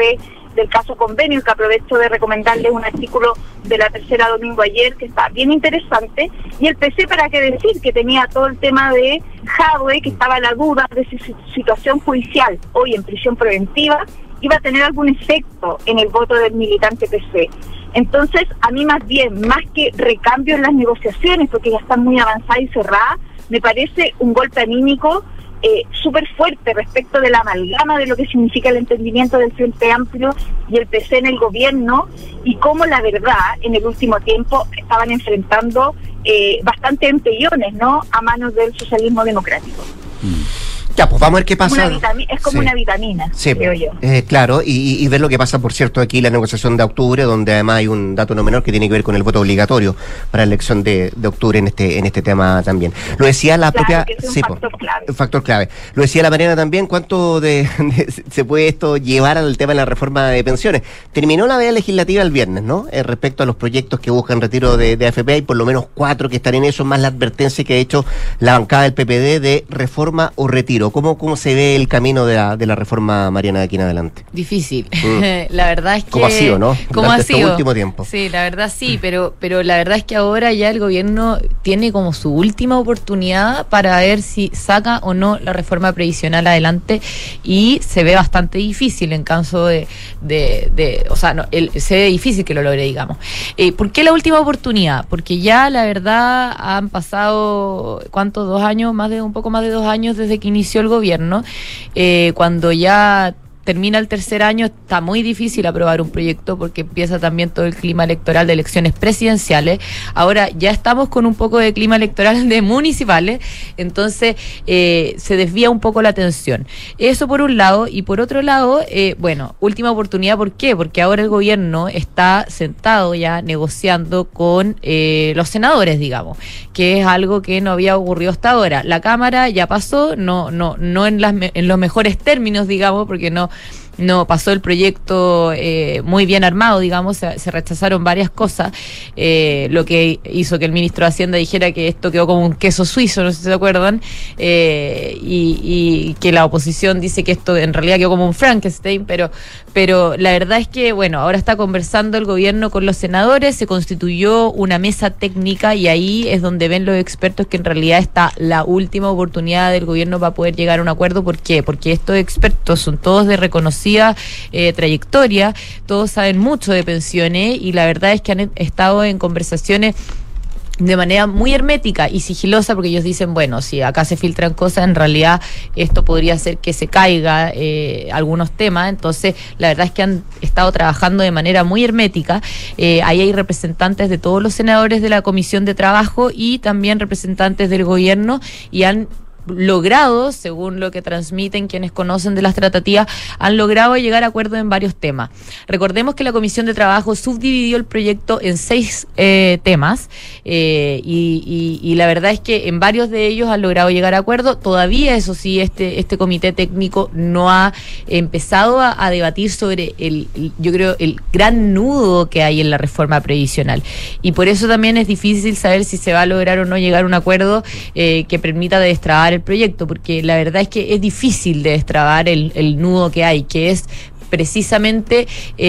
S18: del caso convenio, que aprovecho de recomendarles un artículo de La Tercera domingo ayer, que está bien interesante, y el PC, para qué decir, que tenía todo el tema de Jadwe, que estaba la duda de si su situación judicial, hoy en prisión preventiva, iba a tener algún efecto en el voto del militante PC. Entonces, a mí más bien, más que recambio en las negociaciones, porque ya están muy avanzadas y cerradas, me parece un golpe anímico súper fuerte respecto de la amalgama de lo que significa el entendimiento del Frente Amplio y el PC en el gobierno, y cómo la verdad en el último tiempo estaban enfrentando bastante empellones, ¿no?, a manos del socialismo democrático.
S2: Ya, pues vamos a ver qué pasa.
S18: Es como una vitamina,
S2: sí,
S18: creo yo.
S2: Claro, y ver lo que pasa, por cierto, aquí en la negociación de octubre, donde además hay un dato no menor que tiene que ver con el voto obligatorio para la elección de octubre en este tema también. Lo decía la propia...
S18: Que es un factor clave.
S2: Un factor clave. Lo decía la Mariana también, ¿cuánto se puede esto llevar al tema de la reforma de pensiones? Terminó la veda legislativa el viernes, ¿no? Respecto a los proyectos que buscan retiro de AFP, hay por lo menos 4 que están en eso, más la advertencia que ha hecho la bancada del PPD de reforma o retiro. ¿Cómo se ve el camino de la reforma, Mariana, de aquí en adelante?
S3: Difícil. La verdad es que...
S2: ¿Cómo ha sido, no?
S3: ¿Cómo ha sido?
S2: Este último tiempo.
S3: Sí, la verdad sí, pero la verdad es que ahora ya el gobierno tiene como su última oportunidad para ver si saca o no la reforma previsional adelante, y se ve bastante difícil en caso o sea, no, se ve difícil que lo logre, digamos. ¿Por qué la última oportunidad? Porque ya la verdad han pasado, ¿cuántos? 2 años, un poco más de 2 años desde que inició el gobierno. Cuando ya termina el tercer año está muy difícil aprobar un proyecto, porque empieza también todo el clima electoral de elecciones presidenciales. Ahora ya estamos con un poco de clima electoral de municipales, entonces se desvía un poco la atención. Eso por un lado, y por otro lado, bueno, última oportunidad, ¿por qué? Porque ahora el gobierno está sentado ya negociando con los senadores, digamos, que es algo que no había ocurrido hasta ahora. La Cámara ya pasó, no en los mejores términos, digamos, porque no pasó el proyecto muy bien armado, digamos, se rechazaron varias cosas, lo que hizo que el ministro de Hacienda dijera que esto quedó como un queso suizo, no sé si se acuerdan, y que la oposición dice que esto en realidad quedó como un Frankenstein, pero la verdad es que, bueno, ahora está conversando el gobierno con los senadores, se constituyó una mesa técnica, y ahí es donde ven los expertos que en realidad está la última oportunidad del gobierno para poder llegar a un acuerdo. ¿Por qué? Porque estos expertos son todos de reconocida trayectoria, todos saben mucho de pensiones, y la verdad es que han estado en conversaciones de manera muy hermética y sigilosa, porque ellos dicen, bueno, si acá se filtran cosas, en realidad esto podría hacer que se caiga algunos temas. Entonces la verdad es que han estado trabajando de manera muy hermética. Ahí hay representantes de todos los senadores de la Comisión de Trabajo y también representantes del gobierno, y han logrado, según lo que transmiten quienes conocen de las tratativas, han logrado llegar a acuerdos en varios temas. Recordemos que la Comisión de Trabajo subdividió el proyecto en 6 temas, y la verdad es que en varios de ellos han logrado llegar a acuerdo. Todavía, eso sí, este comité técnico no ha empezado a debatir sobre yo creo, el gran nudo que hay en la reforma previsional, y por eso también es difícil saber si se va a lograr o no llegar a un acuerdo que permita destrabar el proyecto, porque la verdad es que es difícil de destrabar el nudo que hay, que es precisamente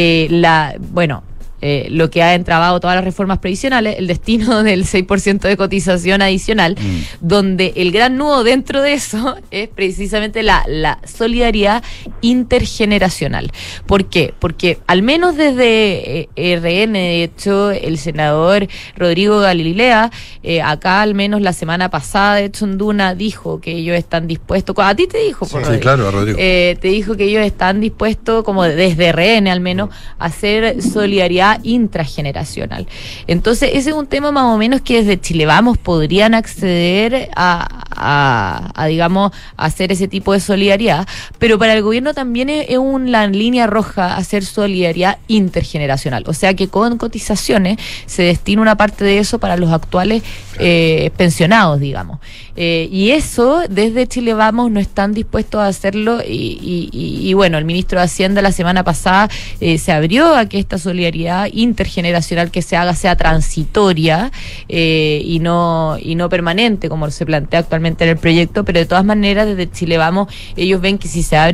S3: lo que ha entrabado todas las reformas previsionales, el destino del 6% de cotización adicional, donde el gran nudo dentro de eso es precisamente la solidaridad intergeneracional. ¿Por qué? Porque al menos desde RN, de hecho, el senador Rodrigo Galilea, acá al menos la semana pasada, de hecho, en Duna, dijo que ellos están dispuestos, a ti te dijo,
S19: sí, claro, a Rodrigo.
S3: te dijo que ellos están dispuestos, como desde RN al menos, a hacer solidaridad intrageneracional. Entonces ese es un tema más o menos que desde Chile Vamos podrían acceder a digamos, a hacer ese tipo de solidaridad, pero para el gobierno también es una línea roja hacer solidaridad intergeneracional, o sea que con cotizaciones se destina una parte de eso para los actuales pensionados, digamos, y eso desde Chile Vamos no están dispuestos a hacerlo, y bueno, el ministro de Hacienda la semana pasada se abrió a que esta solidaridad intergeneracional que se haga sea transitoria y no permanente como se plantea actualmente en el proyecto, pero de todas maneras desde Chile Vamos ellos ven que si se abre esa puerta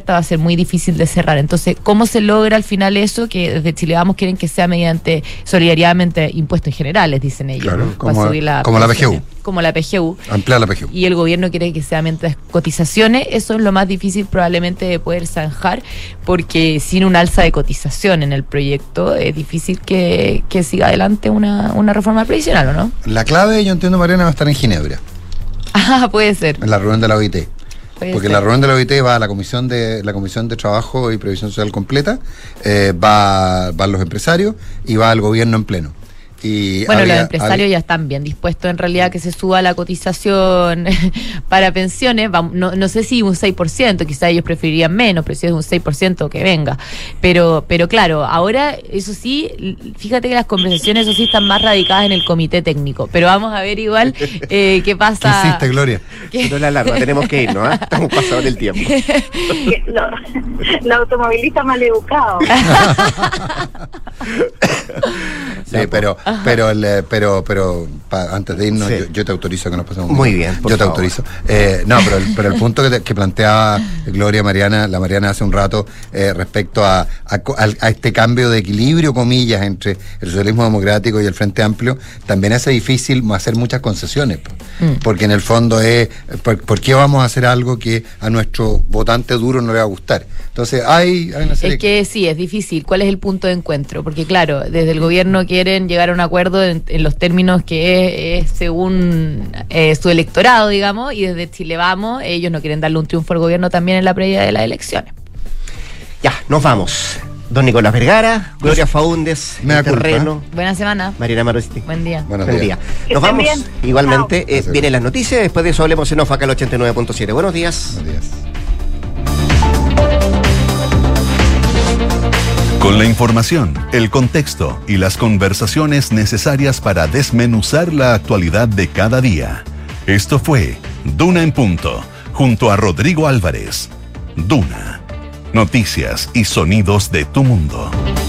S7: abierta va a ser muy difícil de cerrar. Entonces, ¿cómo se logra al final eso? Que desde Chile Vamos quieren que sea mediante solidariamente impuestos generales, dicen ellos.
S19: Claro,
S7: ¿no? Como la
S19: PGU.
S7: Como la PGU.
S19: Ampliar la PGU.
S7: Y el gobierno quiere que sea mediante cotizaciones. Eso es lo más difícil probablemente de poder zanjar, porque sin un alza de cotización en el proyecto es difícil que siga adelante una reforma previsional, ¿o no?
S19: La clave, yo entiendo, Mariana, va a estar en Ginebra.
S7: Ah, puede ser.
S19: En la reunión de la OIT. Porque la reunión de la OIT va a la Comisión de Trabajo y Previsión Social completa, van los empresarios y va al gobierno en pleno. Y
S7: bueno, los empresarios ya están bien dispuestos en realidad a que se suba la cotización para pensiones. No sé si un 6%, quizá ellos preferirían menos, pero si es un 6% que venga. Pero claro, ahora eso sí, fíjate que las conversaciones eso sí están más radicadas en el comité técnico. Pero vamos a ver igual qué pasa.
S19: ¿Qué hiciste, Gloria?
S2: No la alarma, tenemos que irnos, ¿eh? Estamos pasados del tiempo.
S18: Los automovilistas maleducados.
S19: Sí, pero antes de irnos, sí. yo te autorizo que nos pasemos.
S2: Muy bien,
S19: yo te autorizo. Pero el punto que planteaba la Mariana hace un rato respecto a este cambio de equilibrio, comillas, entre el socialismo democrático y el Frente Amplio, también hace difícil hacer muchas concesiones, porque en el fondo es ¿por qué vamos a hacer algo que a nuestro votante duro no le va a gustar? Entonces hay una serie.
S7: Es que sí, es difícil. ¿Cuál es el punto de encuentro? Porque claro, desde el gobierno quieren llegar a un acuerdo en los términos que es según su electorado, digamos, y desde Chile Vamos, ellos no quieren darle un triunfo al gobierno también en la previa de las elecciones.
S2: Ya, nos vamos. Don Nicolás Vergara, Gloria Faúndez, Terreno.
S7: Buena semana.
S2: Mariana Marosti.
S7: Buen día.
S2: Buen día. Nos vamos. Bien. Igualmente, vienen las noticias. Después de eso hablemos en OFAC al 89.7. Buenos días.
S19: Buenos días.
S1: Con la información, el contexto y las conversaciones necesarias para desmenuzar la actualidad de cada día. Esto fue Duna en Punto, junto a Rodrigo Álvarez. Duna. Noticias y sonidos de tu mundo.